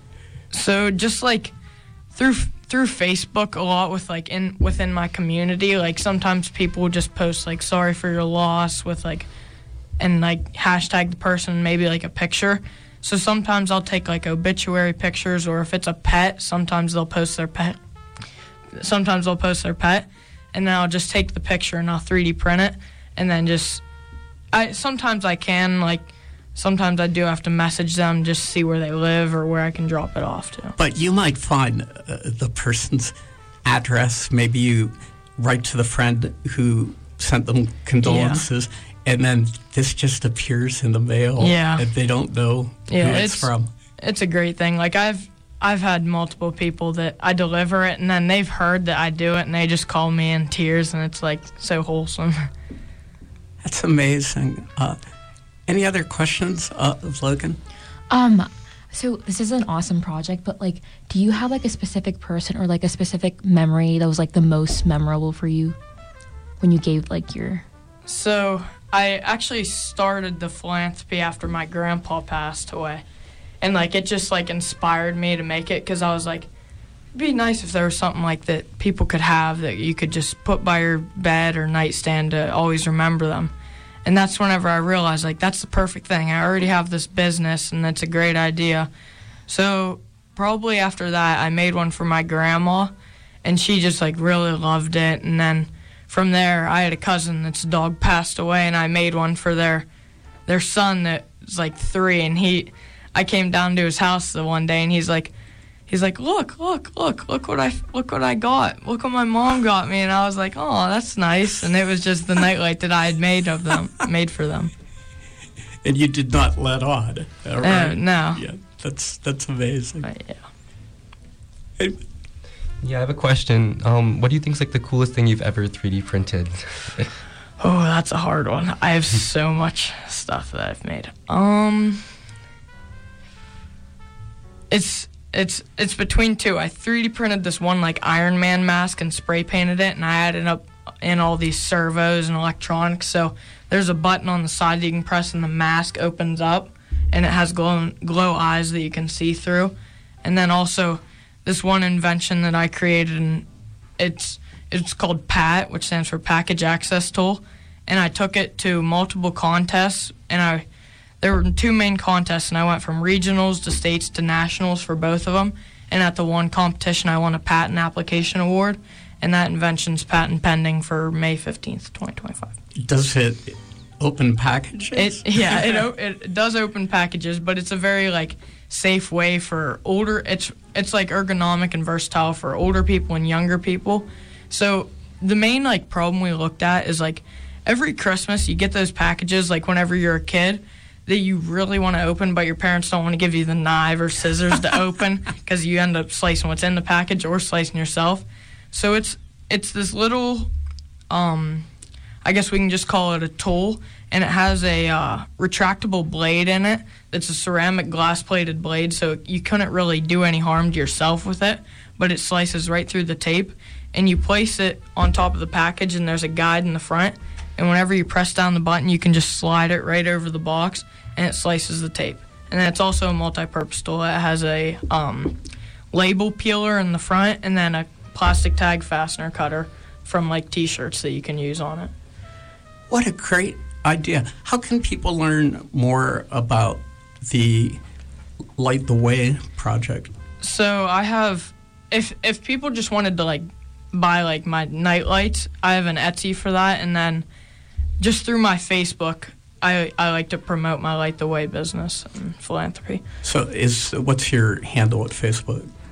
So just, like, through through Facebook a lot with, like, in within my community, like, sometimes people will just post, like, sorry for your loss with, like, and, like, hashtag the person, maybe, like, a picture. So sometimes I'll take, like, obituary pictures, or if it's a pet, sometimes they'll post their pet. Sometimes they'll post their pet, and then I'll just take the picture and I'll three D print it, and then just, I sometimes I can, like, sometimes I do have to message them just to see where they live or where I can drop it off to. But you might find uh, the person's address. Maybe you write to the friend who sent them condolences, yeah. and then this just appears in the mail. Yeah. And they don't know yeah, who it's, it's from. It's a great thing. Like, I've I've had multiple people that I deliver it, and then they've heard that I do it, and they just call me in tears, and it's, like, so wholesome. That's amazing. Uh, any other questions uh, of Logan? Um, so this is an awesome project, but, like, do you have, like, a specific person or, like, a specific memory that was, like, the most memorable for you when you gave, like, your... So I actually started the philanthropy after my grandpa passed away. And, like, it just, like, inspired me to make it, because I was like, it'd be nice if there was something, like, that people could have that you could just put by your bed or nightstand to always remember them. And that's whenever I realized, like, that's the perfect thing. I already have this business, and that's a great idea. So probably after that, I made one for my grandma, and she just, like, really loved it. And then from there, I had a cousin that's dog passed away, and I made one for their their son that was, like, three, and he... I came down to his house the one day, and he's like, he's like, look, look, look, look what I, look what I got. Look what my mom got me. And I was like, oh, that's nice. And it was just the nightlight that I had made of them, made for them. And you did not let on. Oh, right? uh, no. Yeah, that's that's amazing. Uh, yeah. Hey. Yeah, I have a question. Um, what do you think is, like, the coolest thing you've ever three D printed? Oh, that's a hard one. I have so much stuff that I've made. Um... It's it's it's between two. I three D printed this one, like, Iron Man mask and spray painted it, and I added up in all these servos and electronics. So there's a button on the side that you can press, and the mask opens up, and it has glow glow eyes that you can see through. And then also this one invention that I created, and it's it's called P A T, which stands for Package Access Tool. And I took it to multiple contests, and I. There were two main contests, and I went from regionals to states to nationals for both of them. And at the one competition, I won a patent application award, and that invention's patent pending for May fifteenth, twenty twenty-five. Does it open packages? It, yeah, it, it does open packages, but it's a very, like, safe way for older. It's it's like ergonomic and versatile for older people and younger people. So the main, like, problem we looked at is, like, every Christmas you get those packages, like, whenever you're a kid, that you really want to open, but your parents don't want to give you the knife or scissors to open, because you end up slicing what's in the package or slicing yourself. So it's it's this little, um, I guess we can just call it a tool, and it has a uh, retractable blade in it that's a ceramic glass-plated blade, so you couldn't really do any harm to yourself with it, but it slices right through the tape, and you place it on top of the package, and there's a guide in the front, and whenever you press down the button, you can just slide it right over the box, and it slices the tape. And then it's also a multi-purpose tool. It has a um, label peeler in the front, and then a plastic tag fastener cutter from, like, T-shirts that you can use on it. What a great idea. How can people learn more about the Light the Way project? So I have, if if people just wanted to, like, buy, like, my night lights, I have an Etsy for that, and then just through my Facebook, I, I like to promote my Light the Way business and philanthropy. So is what's your handle at Facebook?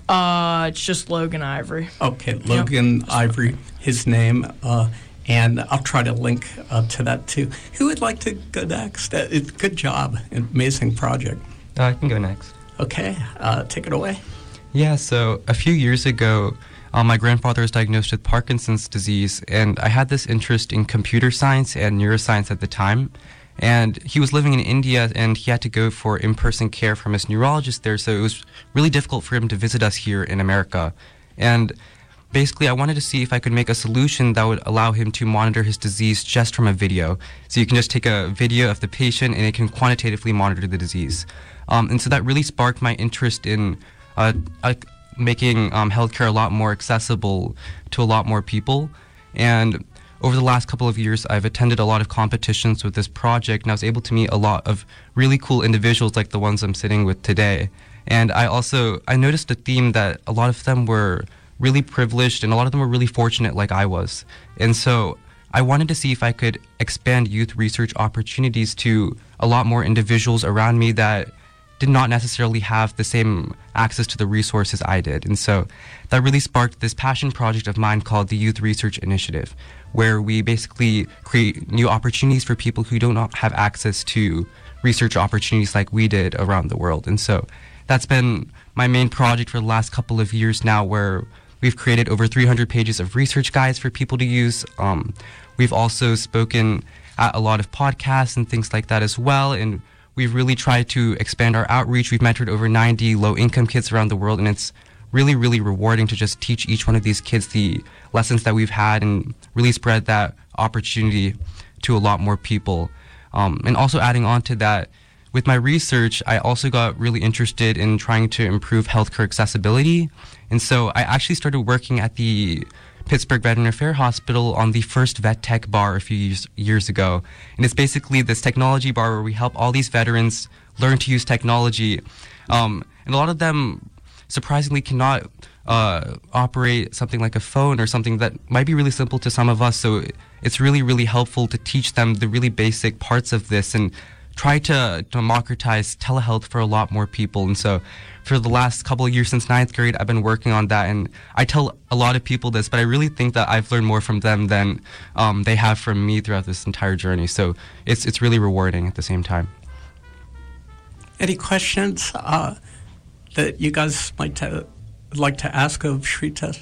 Uh, it's just Logan Ivory. Okay, Logan Yep. Ivory, his name, uh, and I'll try to link uh, to that too. Who would like to go next? Uh, it, good job, amazing project. Uh, I can go next. Okay, uh, take it away. Yeah, so a few years ago, uh, my grandfather was diagnosed with Parkinson's disease, and I had this interest in computer science and neuroscience at the time. And he was living in India, and he had to go for in-person care from his neurologist there, so it was really difficult for him to visit us here in America. And basically, I wanted to see if I could make a solution that would allow him to monitor his disease just from a video. So you can just take a video of the patient, and it can quantitatively monitor the disease. Um, and so that really sparked my interest in uh, uh, making um, healthcare a lot more accessible to a lot more people. And over the last couple of years, I've attended a lot of competitions with this project, and I was able to meet a lot of really cool individuals like the ones I'm sitting with today. And I also, I noticed a theme that a lot of them were really privileged, and a lot of them were really fortunate like I was. And so I wanted to see if I could expand youth research opportunities to a lot more individuals around me that did not necessarily have the same access to the resources I did. And so that really sparked this passion project of mine called the Youth Research Initiative, where we basically create new opportunities for people who do not have access to research opportunities like we did around the world. And so that's been my main project for the last couple of years now, where we've created over three hundred pages of research guides for people to use. Um, we've also spoken at a lot of podcasts and things like that as well, and we've really tried to expand our outreach. We've mentored over ninety low-income kids around the world, and it's really, really rewarding to just teach each one of these kids the lessons that we've had and really spread that opportunity to a lot more people. Um, and also adding on to that, with my research, I also got really interested in trying to improve healthcare accessibility. And so I actually started working at the Pittsburgh Veterans Affairs Hospital on the first Vet Tech bar a few years, years ago. And it's basically this technology bar where we help all these veterans learn to use technology. Um, and a lot of them surprisingly cannot uh, operate something like a phone or something that might be really simple to some of us. So it's really, really helpful to teach them the really basic parts of this and try to democratize telehealth for a lot more people. And so for the last couple of years since ninth grade, I've been working on that. And I tell a lot of people this, but I really think that I've learned more from them than um, they have from me throughout this entire journey. So it's it's really rewarding at the same time. Any questions uh, that you guys might to, like to ask of Shrita?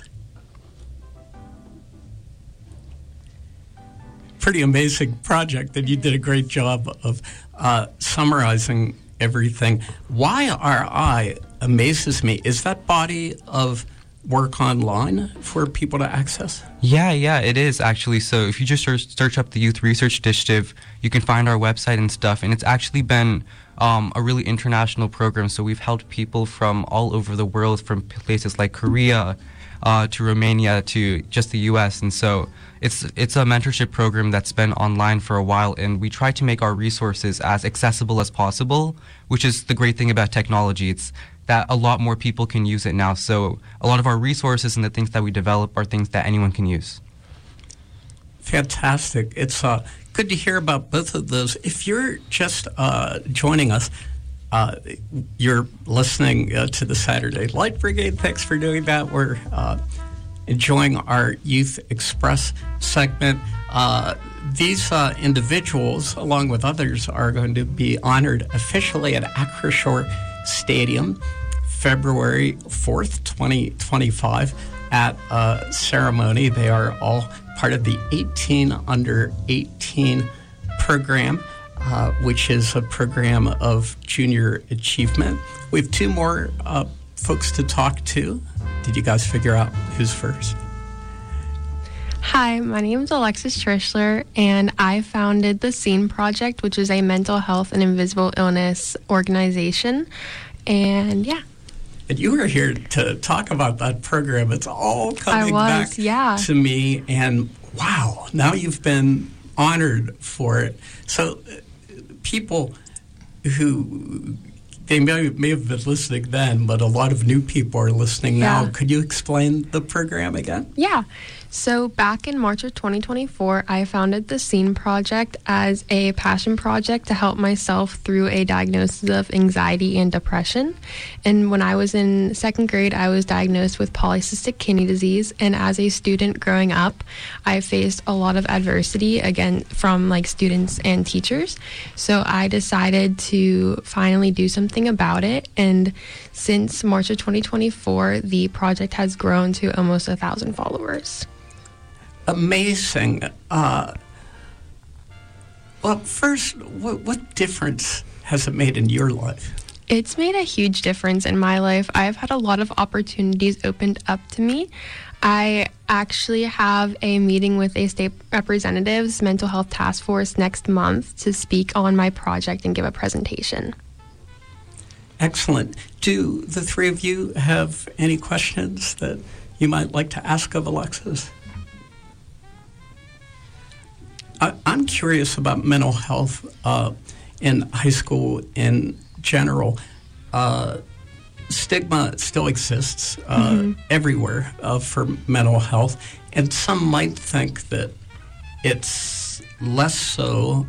Pretty amazing project, and you did a great job of uh, summarizing everything. Y R I amazes me. Is that body of work online for people to access? Yeah, yeah, it is actually. So if you just search, search up the Youth Research Initiative, you can find our website and stuff. And it's actually been um, a really international program. So we've helped people from all over the world, from places like Korea uh, to Romania to just the U S. And so it's it's a mentorship program that's been online for a while, and we try to make our resources as accessible as possible, which is the great thing about technology. It's that a lot more people can use it now. So a lot of our resources and the things that we develop are things that anyone can use. Fantastic. It's uh, good to hear about both of those. If you're just uh, joining us, uh, you're listening uh, to the Saturday Light Brigade. Thanks for doing that. We're uh, enjoying our Youth Express segment. Uh, these uh, individuals, along with others, are going to be honored officially at Acrisure Stadium, February fourth, twenty twenty-five, at a ceremony. They are all part of the eighteen under eighteen program, uh, which is a program of junior achievement. We have two more uh, folks to talk to. Did you guys figure out who's first? Hi, my name is Alexis Trishler, and I founded the SEEN Project, which is a mental health and invisible illness organization. And yeah. And you were here to talk about that program. It's all coming I was, back yeah. to me. And wow, now you've been honored for it. So uh, people who, they may, may have been listening then, but a lot of new people are listening now. Yeah. Could you explain the program again? Yeah. So back in March of twenty twenty-four, I founded the SEEN Project as a passion project to help myself through a diagnosis of anxiety and depression. And when I was in second grade, I was diagnosed with polycystic kidney disease. And as a student growing up, I faced a lot of adversity, again, from like students and teachers. So I decided to finally do something about it. And since March of twenty twenty-four, the project has grown to almost a thousand followers. Amazing. Uh, well, first, what, what difference has it made in your life? It's made a huge difference in my life. I've had a lot of opportunities opened up to me. I actually have a meeting with a state representative's mental health task force next month to speak on my project and give a presentation. Excellent. Do the three of you have any questions that you might like to ask of Alexis? I, I'm curious about mental health uh, in high school in general. Uh, stigma still exists uh, mm-hmm. everywhere uh, for mental health, and some might think that it's less so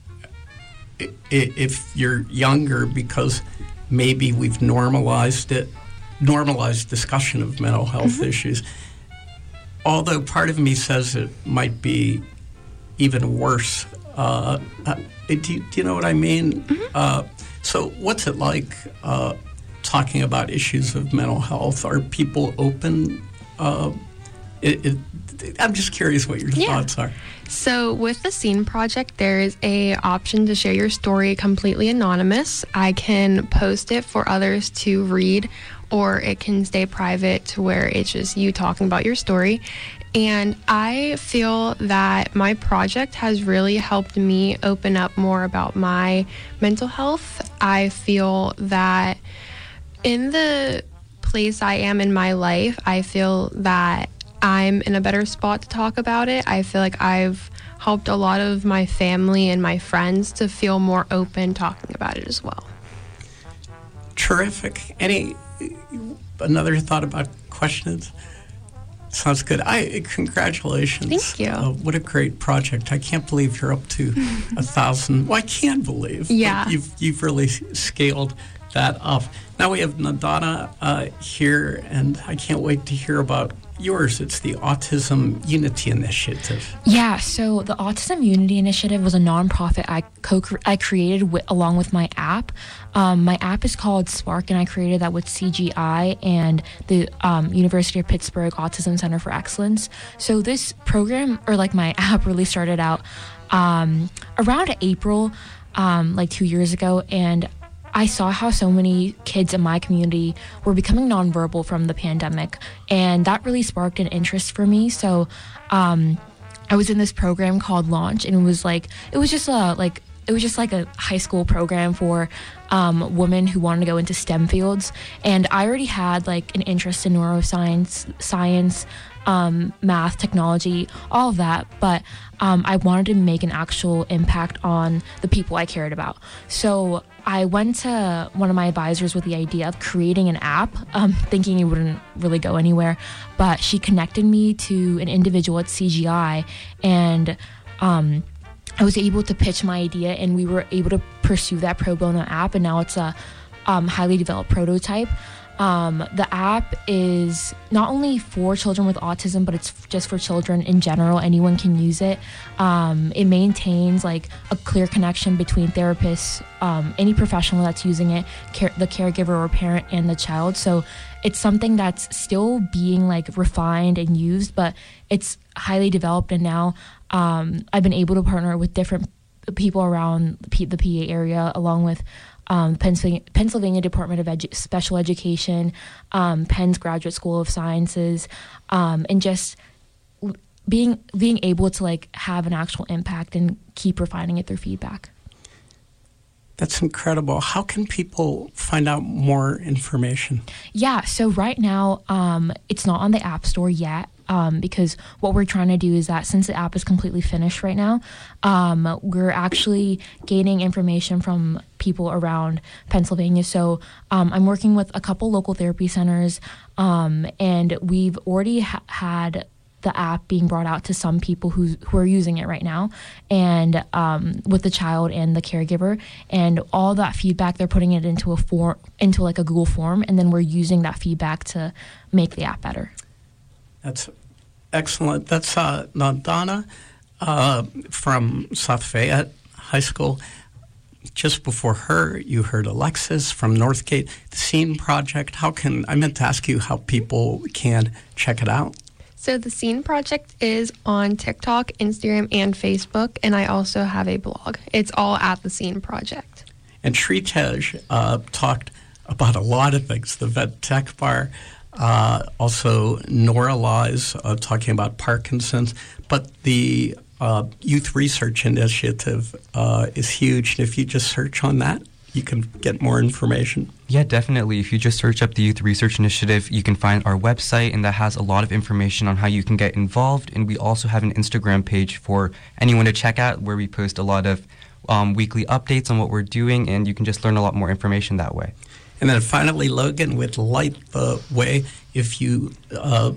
i- if you're younger because maybe we've normalized it, normalized discussion of mental health mm-hmm. issues. Although part of me says it might be even worse. Uh, uh, do, you, do you know what I mean? Mm-hmm. Uh, so what's it like uh, talking about issues of mental health? Are people open? Uh, it, it, I'm just curious what your yeah. thoughts are. So with the SEEN Project, there is a option to share your story completely anonymous. I can post it for others to read, or it can stay private to where it's just you talking about your story. And I feel that my project has really helped me open up more about my mental health. I feel that in the place I am in my life, I feel that I'm in a better spot to talk about it. I feel like I've helped a lot of my family and my friends to feel more open talking about it as well. Terrific. Any another thought about questions? Sounds good. I congratulations. Thank you. Uh, what a great project. I can't believe you're up to a thousand. Well, I can believe. Yeah. But you've you've really scaled that up. Now we have Nadana uh, here, and I can't wait to hear about yours. It's the Autism Unity Initiative. Yeah, so the Autism Unity Initiative was a nonprofit I co I created wi- along with my app. Um, my app is called Spark, and I created that with C G I and the um, University of Pittsburgh Autism Center for Excellence. So this program, or like my app, really started out um, around April, um, like two years ago, and I saw how so many kids in my community were becoming nonverbal from the pandemic, and that really sparked an interest for me. So um, I was in this program called Launch, and it was like it was just a like it was just like a high school program for um, women who wanted to go into STEM fields. And I already had like an interest in neuroscience, science, um, math, technology, all of that, but um, I wanted to make an actual impact on the people I cared about. So I went to one of my advisors with the idea of creating an app, um, thinking it wouldn't really go anywhere, but she connected me to an individual at C G I, and um, I was able to pitch my idea, and we were able to pursue that pro bono app, and now it's a um, highly developed prototype. Um, the app is not only for children with autism, but it's just for children in general. Anyone can use it. Um, it maintains like a clear connection between therapists, um, any professional that's using it, care, the caregiver or parent, and the child. So it's something that's still being like refined and used, but it's highly developed. And now um, I've been able to partner with different people around the P, the P A area, along with Um, Pennsylvania, Pennsylvania Department of Edu- Special Education, um, Penn's Graduate School of Sciences, um, and just being being able to like have an actual impact and keep refining it through feedback. That's incredible. How can people find out more information? Yeah, so right now um, it's not on the App Store yet. Um, because what we're trying to do is that since the app is completely finished right now, um, we're actually gaining information from people around Pennsylvania. So um, I'm working with a couple local therapy centers, um, and we've already ha- had the app being brought out to some people who who are using it right now, and um, with the child and the caregiver, and all that feedback, they're putting it into a form, into like a Google form, and then we're using that feedback to make the app better. That's excellent. That's uh, Nandana uh, from South Fayette High School. Just before her, you heard Alexis from Northgate. The Scene Project, how can, I meant to ask you how people can check it out. So the Scene Project is on TikTok, Instagram, and Facebook, and I also have a blog. It's all at the Scene Project. And Sritej uh, talked about a lot of things, the Vet Tech Bar, uh, also Noralize, uh, talking about Parkinson's, but the Uh, Youth Research Initiative uh, is huge. And if you just search on that, you can get more information. Yeah, definitely. If you just search up the Youth Research Initiative, you can find our website, and that has a lot of information on how you can get involved. And we also have an Instagram page for anyone to check out, where we post a lot of um, weekly updates on what we're doing, and you can just learn a lot more information that way. And then finally, Logan, with Light the Way, if you uh,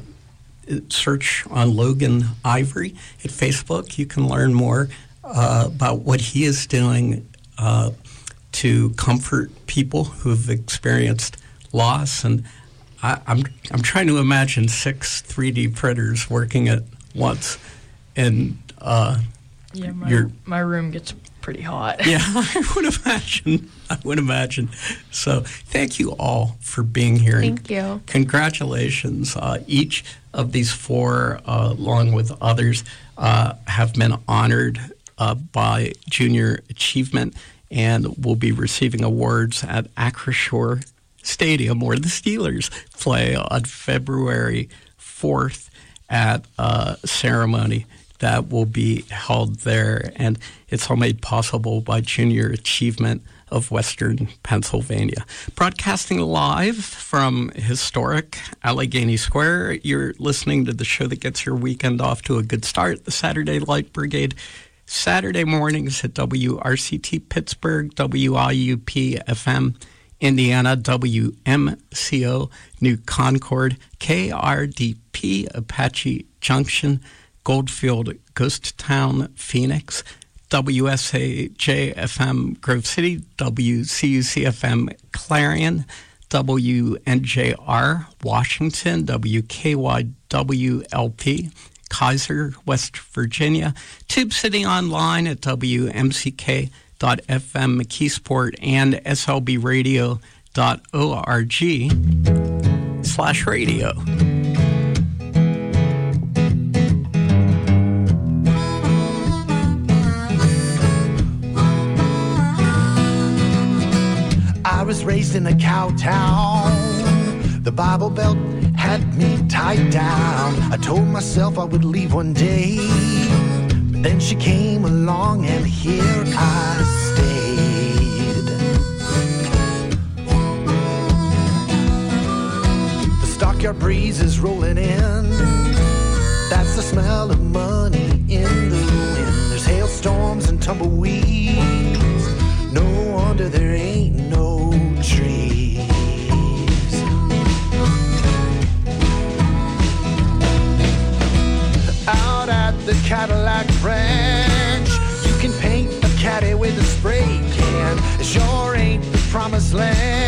search on Logan Ivory at Facebook, you can learn more uh, about what he is doing uh, to comfort people who've experienced loss. And I, I'm I'm trying to imagine six three D printers working at once. And uh, yeah, my, your, my room gets pretty hot. Yeah, I would imagine. I would imagine. So thank you all for being here. Thank you. Congratulations. Uh, each of these four, uh, along with others, uh, have been honored uh, by Junior Achievement and will be receiving awards at Acrisure Stadium, where the Steelers play on February fourth at a ceremony that will be held there. And it's all made possible by Junior Achievement of Western Pennsylvania. Broadcasting live from historic Allegheny Square, you're listening to the show that gets your weekend off to a good start, the Saturday Light Brigade. Saturday mornings at W R C T Pittsburgh, W I U P F M Indiana, W M C O New Concord, K R D P Apache Junction, Goldfield Ghost Town Phoenix, W S A J F M Grove City, W C U C F M Clarion, W N J R Washington, W K Y W L P Kaiser, West Virginia, Tube City Online at W M C K dot F M McKeesport, and S L B radio dot org slash radio. I was raised in a cow town. The Bible Belt had me tied down. I told myself I would leave one day, but then she came along and here I stayed. The stockyard breeze is rolling in. That's the smell of money in the wind. There's hailstorms and tumbleweeds. No wonder there ain't no trees. Out at the Cadillac Ranch, you can paint a caddy with a spray can. It sure ain't the promised land.